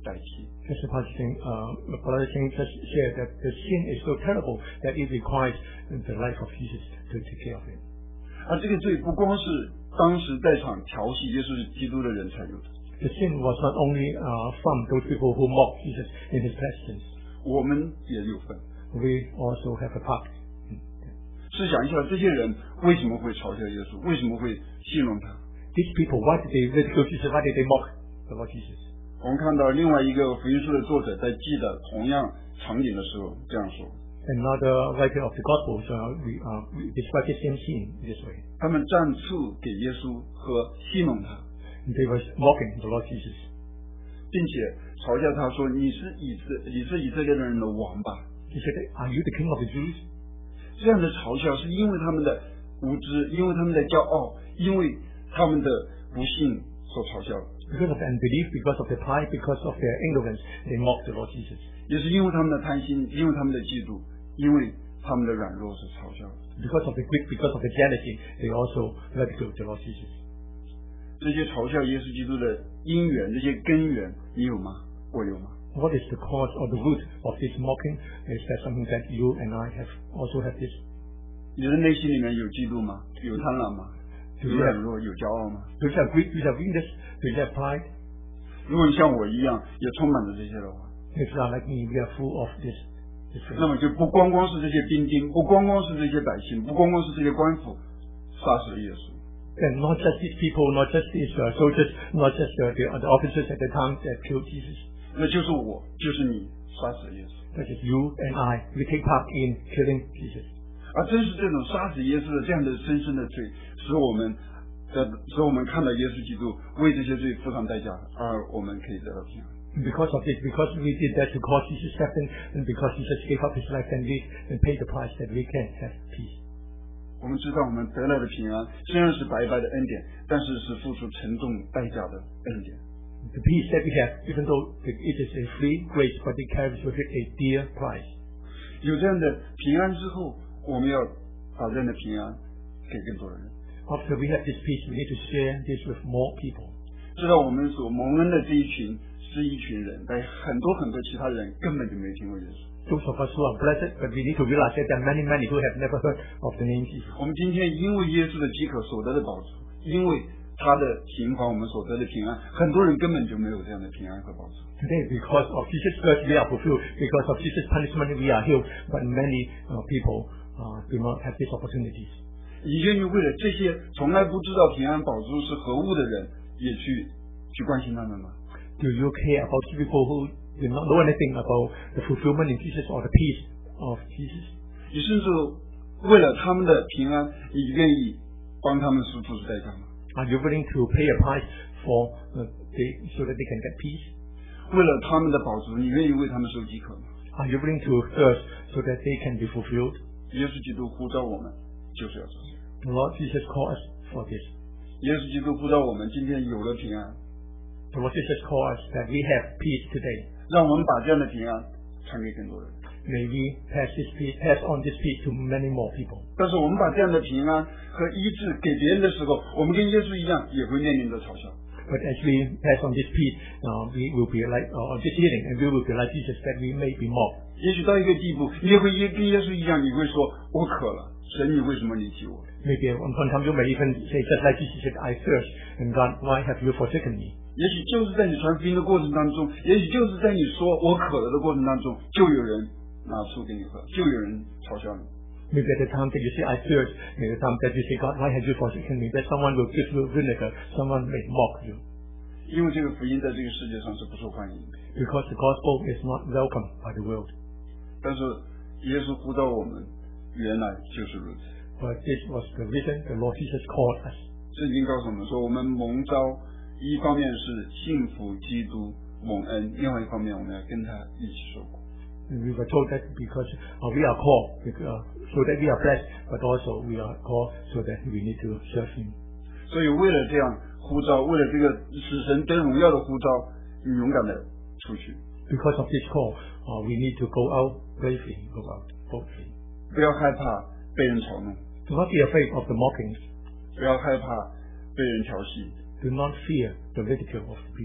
代替。 Just the Pastor saying, uh, Brother Singh just shared that the sin is so terrible that it requires the life of Jesus to take care of it. 而这个罪不光是当时在场调戏耶稣基督的人才有的， The sin was not only uh, from those people who mocked Jesus in his presence. 我们也有份。 We also have a part. 试想一下，这些人为什么会嘲笑耶稣？为什么会戏弄他？ These people, why did they ridicule Jesus? Why did they mock the Lord Jesus? 我们看到另外一个福音书的作者在记得同样场景的时候这样说： Another writer of the Gospels uh, we, uh, we describe the same scene this way. 他们蘸醋给耶稣喝，戏弄他， And they were mocking the Lord Jesus. 并且嘲笑他说：“你是以色你是以色列人的王吧？” He said, "Are you the king of the Jews?" 这样的嘲笑是因为他们的无知，因为他们的骄傲，因为他们的不幸所嘲笑的， Because of unbelief, because of their pride, because of their ignorance, they mocked the Lord Jesus. 也是因为他们的贪心，因为他们的嫉妒，因为他们的软弱是嘲笑的。 Because of the greed, because of the jealousy, they also ridiculed the Lord Jesus. 这些嘲笑耶稣基督的因缘，这些根源，你有吗？我有吗？ What is the cause or the root of this mocking? Is that something that you and I have also have this? 你的内心里面有嫉妒吗？有贪婪吗？有软弱，有骄傲吗？ Do you have greed? Do you have weakness? Do you have pride? 如果你像我一样也充满着这些的话， If you are like me, we are full of this. this 那么就不光光是这些兵丁，不光光是这些百姓，不光光是这些官府杀死了耶稣， And not just these people, not just these uh, soldiers, not just uh, the, the officers at the town that killed Jesus. 那就是我，就是你杀死了耶稣。 That is you and I. We take part in killing Jesus. 而正是这种杀死耶稣的这样的深深的罪，使我们的使我们看到耶稣基督为这些罪付上代价，而我们可以得到平安。 Because of this, because we did that to cause Jesus happened, and because Jesus gave up his life and we and paid the price that we can have peace. 我们知道我们得来的平安虽然是白白的恩典，但是是付出沉重代价的恩典。 The peace that we have, even though it is a free grace, but it carries with it a dear price. 有这样的平安之后，我们要把这样的平安给更多的人。 After we have this peace, we need to share this with more people. 知道我们所蒙恩的这一群是一群人，但很多很多其他人根本就没听过耶稣。 Those of us who are blessed, but we need to realize that there are many, many who have never heard of the name Jesus. 我们今天因为耶稣的饥渴所得的饱足，因为他的刑罚我们所得的平安，很多人根本就没有这样的平安和饱足。 Today, because of Jesus' curse, we are fulfilled. Because of Jesus' punishment, we are healed. But many uh, people uh, do not have these opportunities. 你愿意为了这些从来不知道平安饱足是何物的人，也去去关心他们吗？ Do you care about people who do not know anything about the fulfillment in Jesus or the peace of Jesus? 你甚至为了他们的平安，你愿意帮他们付出代价吗？ Are you willing to pay a price for uh, they, so that they can get peace? 为了他们的饱足，你愿意为他们受饥渴吗？ Are you willing to thirst so that they can be fulfilled? 耶稣基督呼召我们，就是要做这个。 The Lord Jesus called us for this. 耶稣基督呼召我们，今天有了平安， The Lord Jesus called us that we have peace today. 让我们把这样的平安传给更多人。 May we pass this peace, pass on this peace to many more people. 但是我们把这样的平安和医治给别人的时候，我们跟耶稣一样，也会面临着嘲笑。 But as we pass on this peace, uh, we will be like uh, this healing, and we will be like Jesus, that we may be mocked. 也许到一个地步，你也会跟耶稣一样，你会说：“我渴了，神，你为什么离弃我？” Maybe at one point in time you may even say, just like Jesus said, "I thirst, and God, why have you forsaken me?" 也许就是在你传福音的过程当中，也许就是在你说我渴了的过程当中，就有人拿醋给你喝，就有人嘲笑你。 Maybe at the time that you say, "I thirst," maybe at the time that you say, "God, why have you forsaken me?" That someone will give you vinegar, someone may mock you. 因为这个福音在这个世界上是不受欢迎的。 Because the gospel is not welcomed by the world. 但是耶稣呼召我们，原来就是如此。 But this was the reason the Lord Jesus called us. 圣经告诉我们说，我们蒙召，一方面是信服基督蒙恩，另外一方面我们要跟他一起受苦。 And we were told that because uh, we are called, because, uh, so that we are blessed, but also we are called so that we need to serve Him. 所以为了这样呼召，为了这个使神得荣耀的呼召，你勇敢的出去， Because of this call, uh, we need to go out bravely, go out boldly. 不要害怕被人嘲弄， Do not be afraid of the mockings. 不要害怕被人调戏， Do not fear the ridicule of the people.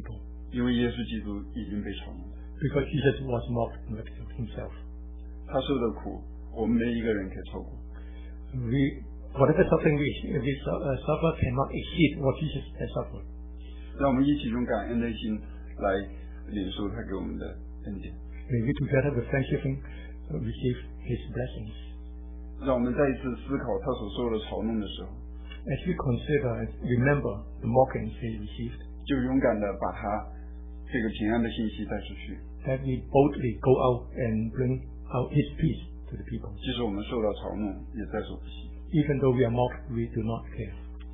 因为耶稣基督已经被嘲弄了。 Because Jesus was mocked himself. 他受的苦，我们没一个人可以超过。 We, whatever suffering we, we suffer cannot exceed what Jesus has suffered. 让我们一起用感恩的心来领受他给我们的恩典。 May we together with thanksgiving receive His blessings. 让我们再一次思考他所受的嘲弄的时候， As we consider and remember the mockings He received, 就勇敢的把他这个平安的信息带出去。 that we boldly go out and bring out His peace to the people. 即使我们受到嘲弄，也在所不惜。 Even though we are mocked, we do not care.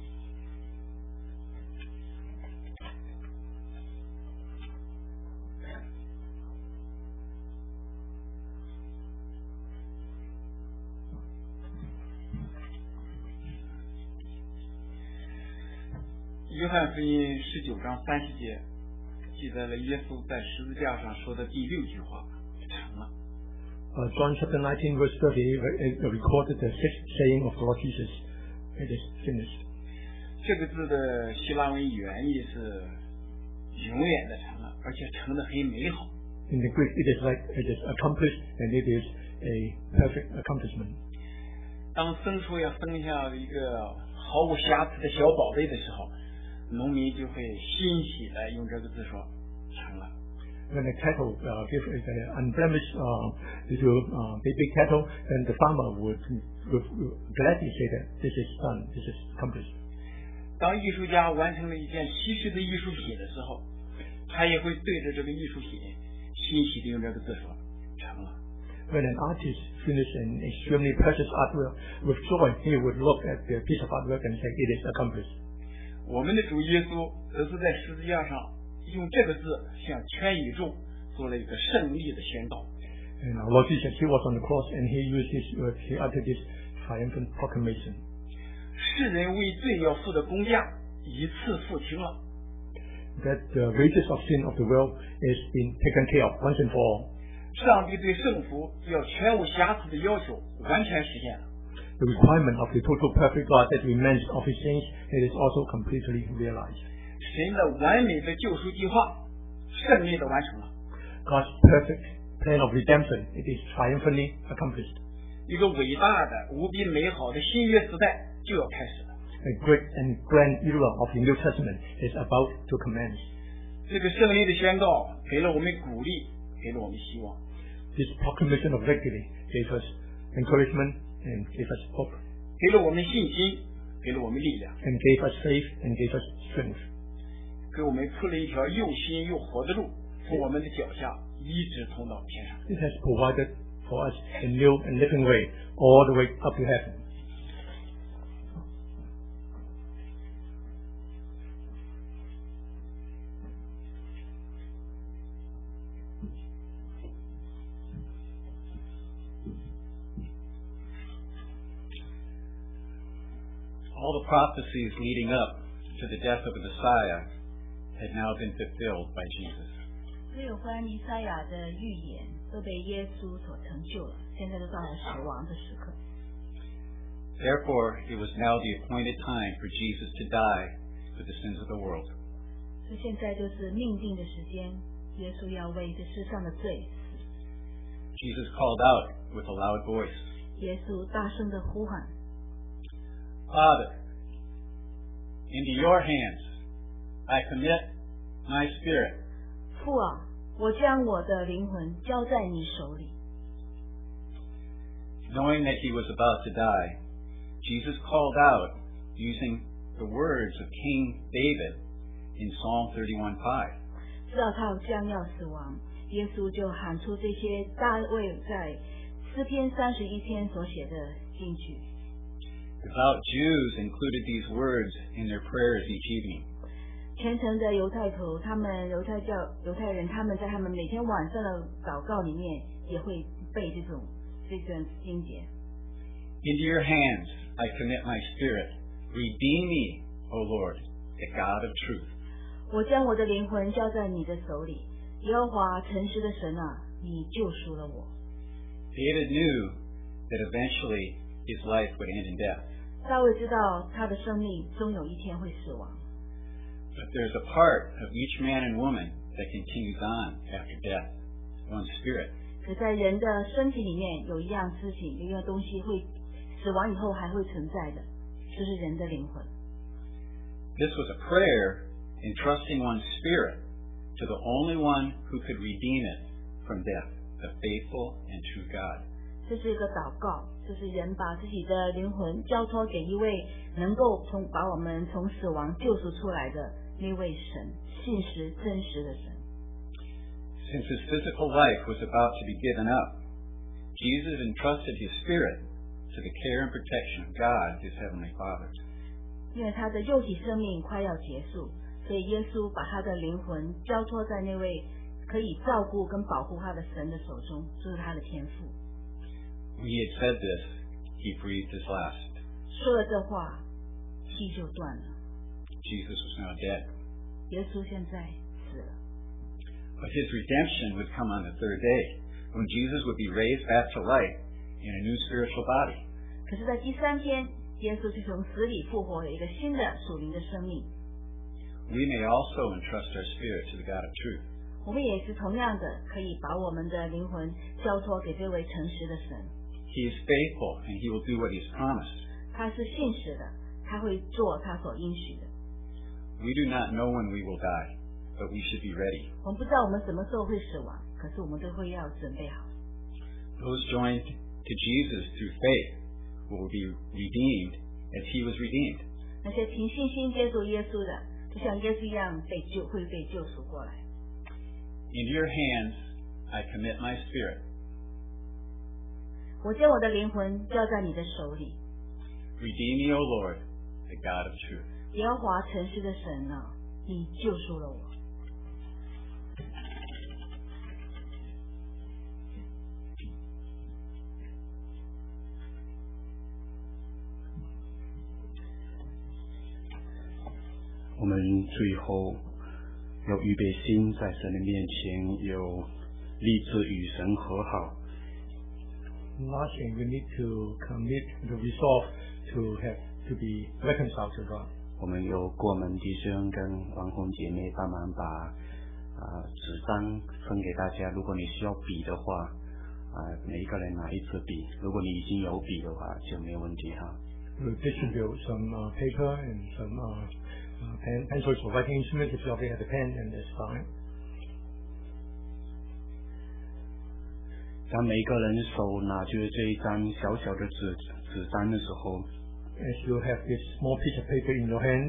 约翰福音十九章三十节记载了耶稣在十字架上说的第六句话：成了。 Uh, John chapter nineteen verse thirty uh, recorded the sixth saying of the Lord Jesus. It is finished. 这个字的希腊文原意是永远的成了，而且成得很美好。 In the Greek, it is like it is accomplished and it is a perfect accomplishment. 当牲畜要生下一个毫无瑕疵的小宝贝的时候，农民就会欣喜的用这个字说成了。 When a cattle uh, gives an unblemished uh, little uh, baby cattle, then the farmer would, would, would gladly say that this is done, this is accomplished. 当艺术家完成了一件稀世的艺术品的时候，他也会对着这个艺术品欣喜的用这个字说成了。 When an artist finishes an extremely precious artwork with joy, he would look at the piece of artwork and say, "It is accomplished." 我们的主耶稣则是在十字架上用这个字向全宇宙做了一个胜利的宣告。 And our Lord Jesus, He was on the cross and He used His words. He uttered this triumphant proclamation. 世人为罪要付的工价一次付清了。 That the wages of sin of the world is being taken care of once and for all. 上帝对圣徒要全无瑕疵的要求完全实现了。 The requirement of the total perfect God that demands of His saints, it is also completely realized. 神的完美的救赎计划胜利的完成了。 God's perfect plan of redemption, it is triumphantly accomplished. 一个伟大的、无比美好的新约时代就要开始了。 A great and grand era of the New Testament is about to commence. 这个胜利的宣告给了我们鼓励，给了我们希望。 This proclamation of victory gave us encouragement and gave us hope. 给了我们信心，给了我们力量。 And gave us faith and gave us strength. 给我们铺了一条又新又活的路，从我们的脚下一直通到天上。 It has provided for us a new and living way all the way up to heaven. All the prophecies leading up to the death of the Messiah had now been fulfilled by Jesus. 所有关弥赛亚的预言都被耶稣所成就了，现在都到了死亡的时刻。 Therefore, it was now the appointed time for Jesus to die for the sins of the world. 所以现在就是命定的时间，耶稣要为这世上的罪死。 Jesus called out with a loud voice, 耶稣大声的呼喊 Father, into your hands I commit my spirit. 父啊，我将我的灵魂交在你手里。 Knowing that he was about to die, Jesus called out using the words of King David in Psalm thirty-one five. 知道他将要死亡，耶稣就喊出这些大卫在诗篇三十一篇所写的金句。 Devout Jews included these words in their prayers each evening. 虔诚的犹太徒，他们犹太教犹太人，他们在他们每天晚上的祷告里面也会背这种这个经节。 Into your hands I commit my spirit. Redeem me, O Lord, the God of truth. 我将我的灵魂交在你的手里，耶和华诚实的神啊，你救赎了我。 David knew that eventually his life would end in death. 大卫知道他的生命终有一天会死亡。 But there's a part of each man and woman that continues on after death, one spirit. 可在人的身体里面有一样事情，有一样东西会死亡以后还会存在的，就是人的灵魂。 This was a prayer entrusting one's spirit to the only one who could redeem it from death, the faithful and true God. 这是一个祷告，就是人把自己的灵魂交托给一位能够从把我们从死亡救赎出来的那位神，信实真实的神。 Since his physical life was about to be given up, Jesus entrusted his spirit to the care and protection of God, his heavenly Father. 因为他的肉体生命快要结束，所以耶稣把他的灵魂交托在那位可以照顾跟保护他的神的手中，就是他的天父。 When he had said this, he breathed his last. 说了这话，气就断了。 Jesus was now dead. 耶稣现在死了。 But his redemption would come on the third day, when Jesus would be raised back to life in a new spiritual body. 可是在第三天，耶稣就从死里复活，有一个新的属灵的生命。 We may also entrust our spirit to the God of truth. 我们也是同样的，可以把我们的灵魂交托给这位诚实的神。 He is faithful, and he will do what he has promised. 他是信实的，他会做他所应许的。 We do not know when we will die, but we should be ready. 我们不知道我们什么时候会死亡，可是我们都会要准备好。 Those joined to Jesus through faith will be redeemed as he was redeemed. 那些凭信心接受耶稣的，就像耶稣一样被救，会被救赎过来。 Into your hands I commit my spirit. 我将我的灵魂交在你的手里。 Redeem me, O Lord, the God of truth. 耶和华诚实的神啊，你救赎了我。 我们最后要预备心，在神的面前有立志与神和好。 Lastly, we need to commit, to resolve to have to be reconciled to God. 我们有过门弟兄跟王红姐妹帮忙把啊纸张分给大家。如果你需要笔的话，啊每一个人拿一支笔。如果你已经有笔的话，就没有问题哈。 We'll distribute some uh, paper and some uh, uh, pen, pencils for writing instruments. If you already have a pen, then that's fine. 当每一个人手拿着这一张小小的纸纸张的时候， As you have this small piece of paper in your hand,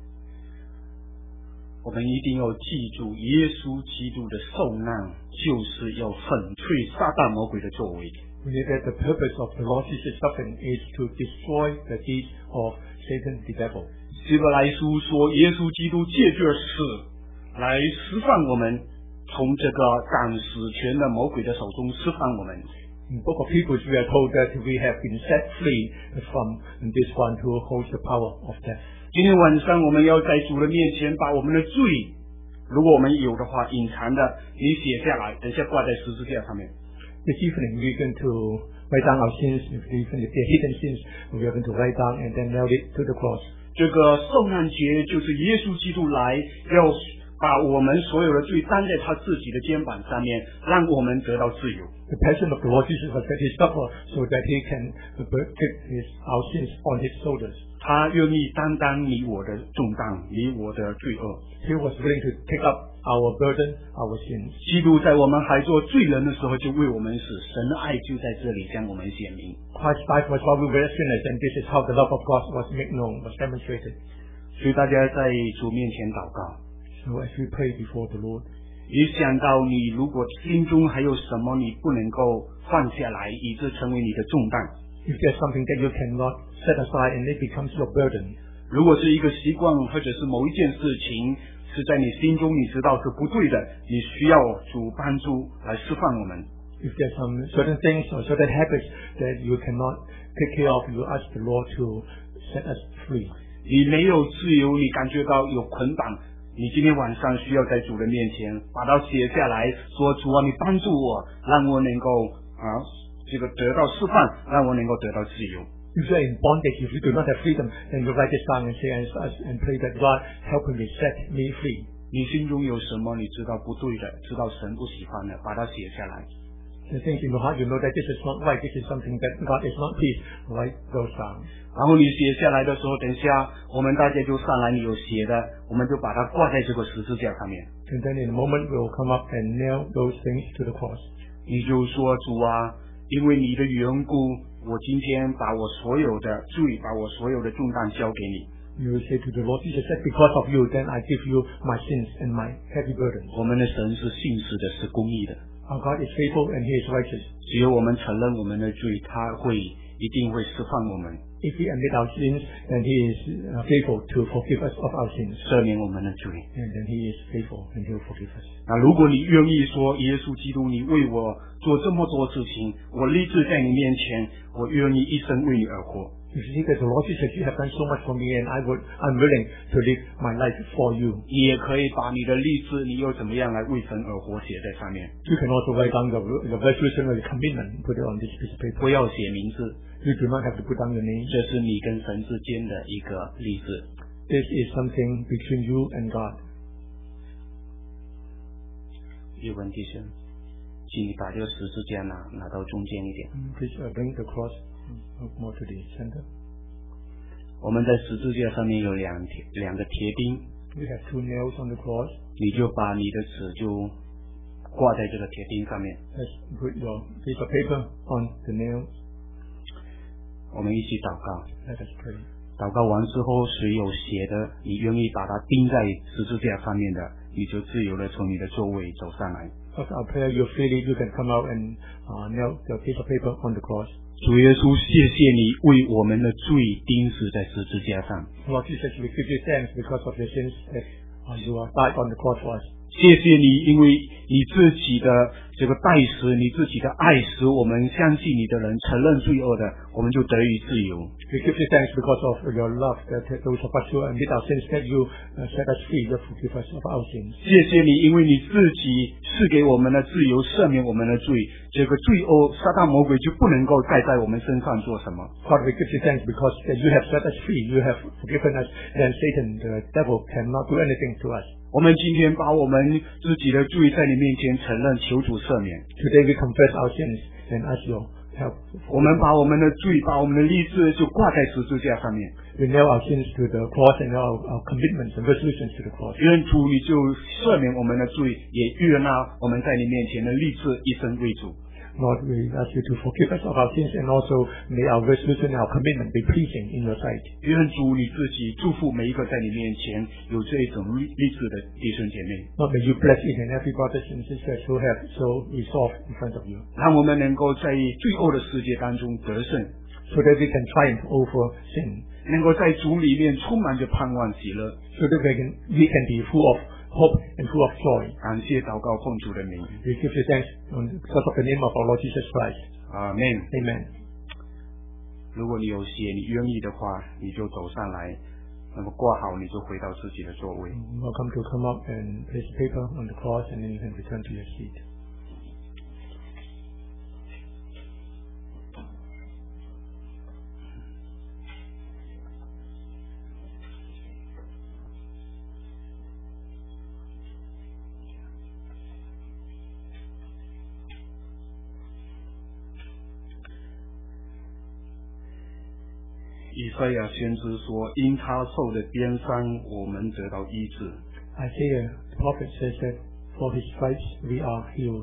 我们一定要记住，耶稣基督的受难就是要粉碎撒旦魔鬼的作为。 We know that the purpose of the Lord Jesus' suffering is to destroy the deeds of Satan the devil. 希伯来书说，耶稣基督借着死来释放我们，从这个掌死权的魔鬼的手中释放我们。 In the book of Hebrews, we are told that we have been set free from this one who holds the power of death. 今天晚上我们要在主的面前把我们的罪，如果我们有的话，隐藏的你写下来，等下挂在十字架上面。 This evening we're going to write down our sins, even if they're hidden sins, we are going to write down and then nail it to the cross. 这个受难节就是耶稣基督来要把我们所有的罪担在他自己的肩膀上面，让我们得到自由。 The passion of the Lord Jesus was that he suffered so that he can take his, our sins on his shoulders. 他愿意担当你我的重担，你我的罪恶。 He was willing to take up our burden, our sins. 基督在我们还做罪人的时候就为我们死，神的爱就在这里向我们显明。 Christ died for us while we were sinners, and this is how the love of God was made known, was demonstrated. 所以大家在主面前祷告。 So as we pray before the Lord, 你想到你如果心中还有什么你不能够放下来，以致成为你的重担。 If there's something that you cannot set aside and it becomes your burden. 如果是一个习惯或者是某一件事情是在你心中你知道是不对的，你需要主帮助来释放我们。 If there's some certain things or certain habits that you cannot take care of, you ask the Lord to set us free. 你没有自由，你感觉到有捆绑，你今天晚上需要在主的面前把它写下来，说主啊，你帮助我，让我能够啊这个得到释放，让我能够得到自由。 If you are in bondage, if you do not have freedom, then you write this down and say and, and pray that God help me, set me free. 你心中有什么你知道不对的，知道神不喜欢的，把它写下来。 The things in your heart, you know that this is not right, this is something that God is not pleased. Write those down. 然后你写下来的时候，等一下我们大家就上来，你有写的，我们就把它挂在这个十字架上面。 And then in a moment we'll come up and nail those things to the cross. 你就说主啊，因为你的缘故，我今天把我所有的罪，把我所有的重担交给你。 You will say to the Lord Jesus that because of you, then I give you my sins and my heavy burdens. 我们的神是信实的，是公义的。 Our God is faithful and He is righteous. 只有我们承认我们的罪，他会一定会释放我们。 If we admit our sins, then He is uh, faithful to forgive us of our sins. 赦免我们的罪。 And then He is faithful and He will forgive us. 那如果你愿意说，耶稣基督，你为我做这么多事情，我立志在你面前，我愿意一生为你而活。 If you think that the Lord Jesus, you have done so much for me, and I would, I'm willing to live my life for you. 你也可以把你的立志，你又怎么样来为神而活写在上面。 You can also write down the, the resolution or the commitment, put it on this piece of paper. 不要写名字。 You do not have to put down your name. 这是你跟神之间的一个立志。 This is something between you and God. 叶文弟兄，请你把这个十字架拿拿到中间一点。 Please uh, bring the cross more to the center. 我们在十字架上面有两铁两个铁钉。 We have two nails on the cross. 你就把你的纸就挂在这个铁钉上面。 Let's put your piece of paper on the nails. 我们一起祷告。 Let us pray. 祷告完之后，谁有写的，你愿意把它钉在十字架上面的，你就自由的从你的座位走上来。 After our prayer, you freely you can come out and uh, nail the piece of paper on the cross. 主耶稣，谢谢你为我们的罪钉死在十字架上。 Lord Jesus, we give you thanks because of your sins that uh, you are died on the cross for us. 谢谢你，因为你自己的这个代使，你自己的爱使我们相信你的人承认罪恶的，我们就得以自由。 We give you thanks because of your love that those of us who admit our sins that you uh, set us free, you forgive us of our sins. 谢谢你，因为你自己赐给我们的自由，赦免我们的罪，这个罪恶撒旦魔鬼就不能够再在我们身上做什么。 God, we give you thanks because that you have set us free, you have forgiven us, and Satan, the devil, cannot do anything to us. 我们今天把我们自己的罪在你面前承认，求主赦免。 Today we confess our sins and ask your help. 我们把我们的罪，把我们的立志就挂在十字架上面。 We nail our sins to the cross and our, our commitments and resolutions to the cross. 愿主你就赦免我们的罪，也悦纳我们在你面前的立志一生为主。 Lord, we ask you to forgive us of our sins and also may our resolution and our commitment be pleasing in your sight. 愿主你自己祝福每一个在你面前有这一种立志的弟兄姐妹。 Lord, may you bless each and every brother and sister who have so resolved in front of you. 让我们能够在罪恶的世界当中得胜， so that we can triumph over sin. 能够在主里面充满着盼望喜乐， so that we can, we can be full of hope and full of joy. 感谢祷告奉主的名。 We give you thanks on because of the name of our Lord Jesus Christ. Amen. Amen. 如果你有写，你愿意的话，你就走上来，那么挂好，你就回到自己的座位。 Welcome to come up and place the paper on the cross and then you can return to your seat. 以赛亚先知说：“因他受的鞭伤，我们得到医治。” Isaiah, the prophet, says that for his stripes we are healed.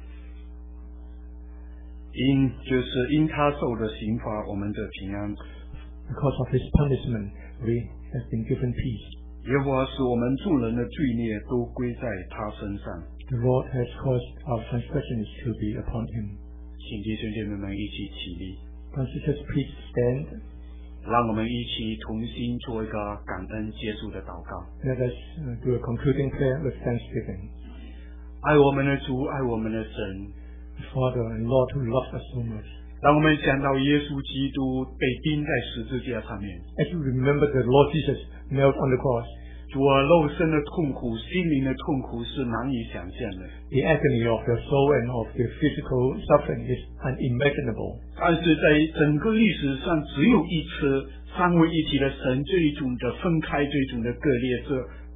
因就是因他受的刑罚，我们得平安。 Because of his punishment, we have been given peace. 耶和华使我们众人的罪孽都归在他身上。 The Lord has caused our transgressions to be upon him. 请弟兄姐妹们一起起立。 Brothers, please stand. 让我们一起同心做一个感恩结束的祷告。 Let us uh, do a concluding prayer with thanksgiving. 爱我们的主，爱我们的神 Father and Lord who loves us so much. 让我们想到耶稣基督被钉在十字架上面， As we remember the Lord Jesus nailed on the cross, 主啊，肉身的痛苦、心灵的痛苦是难以想象的。 the agony of your soul and of the physical suffering is unimaginable. 但是在整个历史上，只有一次三位一体的神这一种的分开、这种的割裂是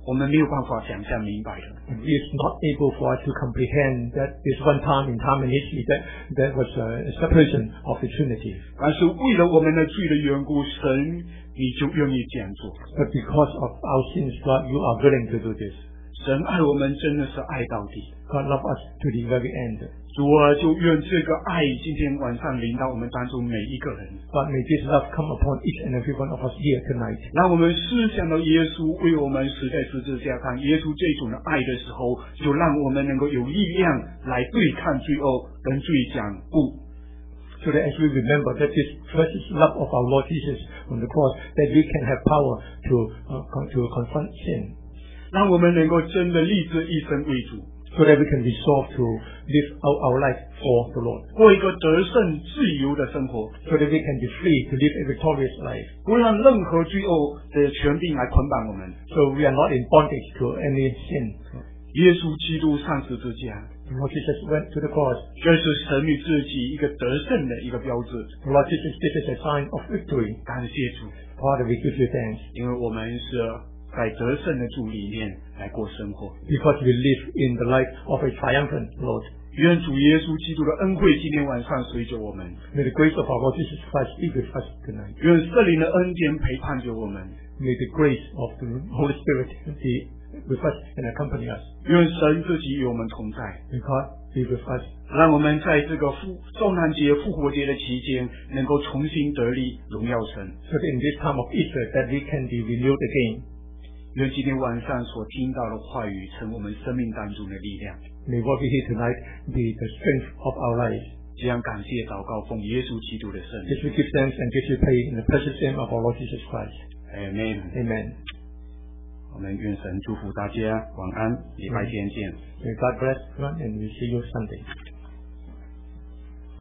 我们没有办法想象明白的。 It's not able for us to comprehend that this one time in time and history that that was a separation of the Trinity. 但是为了我们的罪的缘故，神你就愿意这样做。 But because of our sins, God, you are willing to do this. 神爱我们真的是爱到底。 God loves us to the very end. 主啊，就愿这个爱今天晚上临到我们当中每一个人。 God, may this love come upon each and every one of us here tonight. 让我们思想到耶稣为我们死在十字架上，耶稣这种的爱的时候，就让我们能够有力量来对抗罪恶，跟罪讲不。 So that as we remember that this precious love of our Lord Jesus on the cross, that we can have power to uh, to confront sin. 让我们能够真的立志一生为主。 So that we can resolve to live out our life for the Lord. 过一个得胜自由的生活。 So that we can be free to live a victorious life. 不让任何罪恶的权柄来捆绑我们。 So we are not in bondage to any sin. 耶稣基督上十字架。 The Lord Jesus went to the cross. 这是神你自己一个得胜的一个标志。 The Lord Jesus, this is a sign of victory. 感谢主。 Father, we give you thanks. 因为我们是在得胜的主里面来过生活。 Because we live in the life of a triumphant Lord. 愿主耶稣基督的恩惠今天晚上随着我们。 May the grace of our Lord Jesus Christ be with us tonight. 愿圣灵的恩典陪伴着我们。 May the grace of the Holy Spirit be with us and accompany us. 愿神自己与我们同在。 May God be with us. 让我们在这个复受难节、复活节的期间，能够重新得力，荣耀神。 So that in this time of Easter, that we can be renewed again. 愿今天晚上所听到的话语成我们生命当中的力量。 May what we hear tonight be the strength of our lives. 这样感谢祷告，奉耶稣基督的圣名。 Yes, we give thanks and give you praise in the precious name of our Lord Jesus Christ. Amen. Amen. 我们愿神祝福大家，晚安，礼拜天见。 May God bless everyone and we see you Sunday.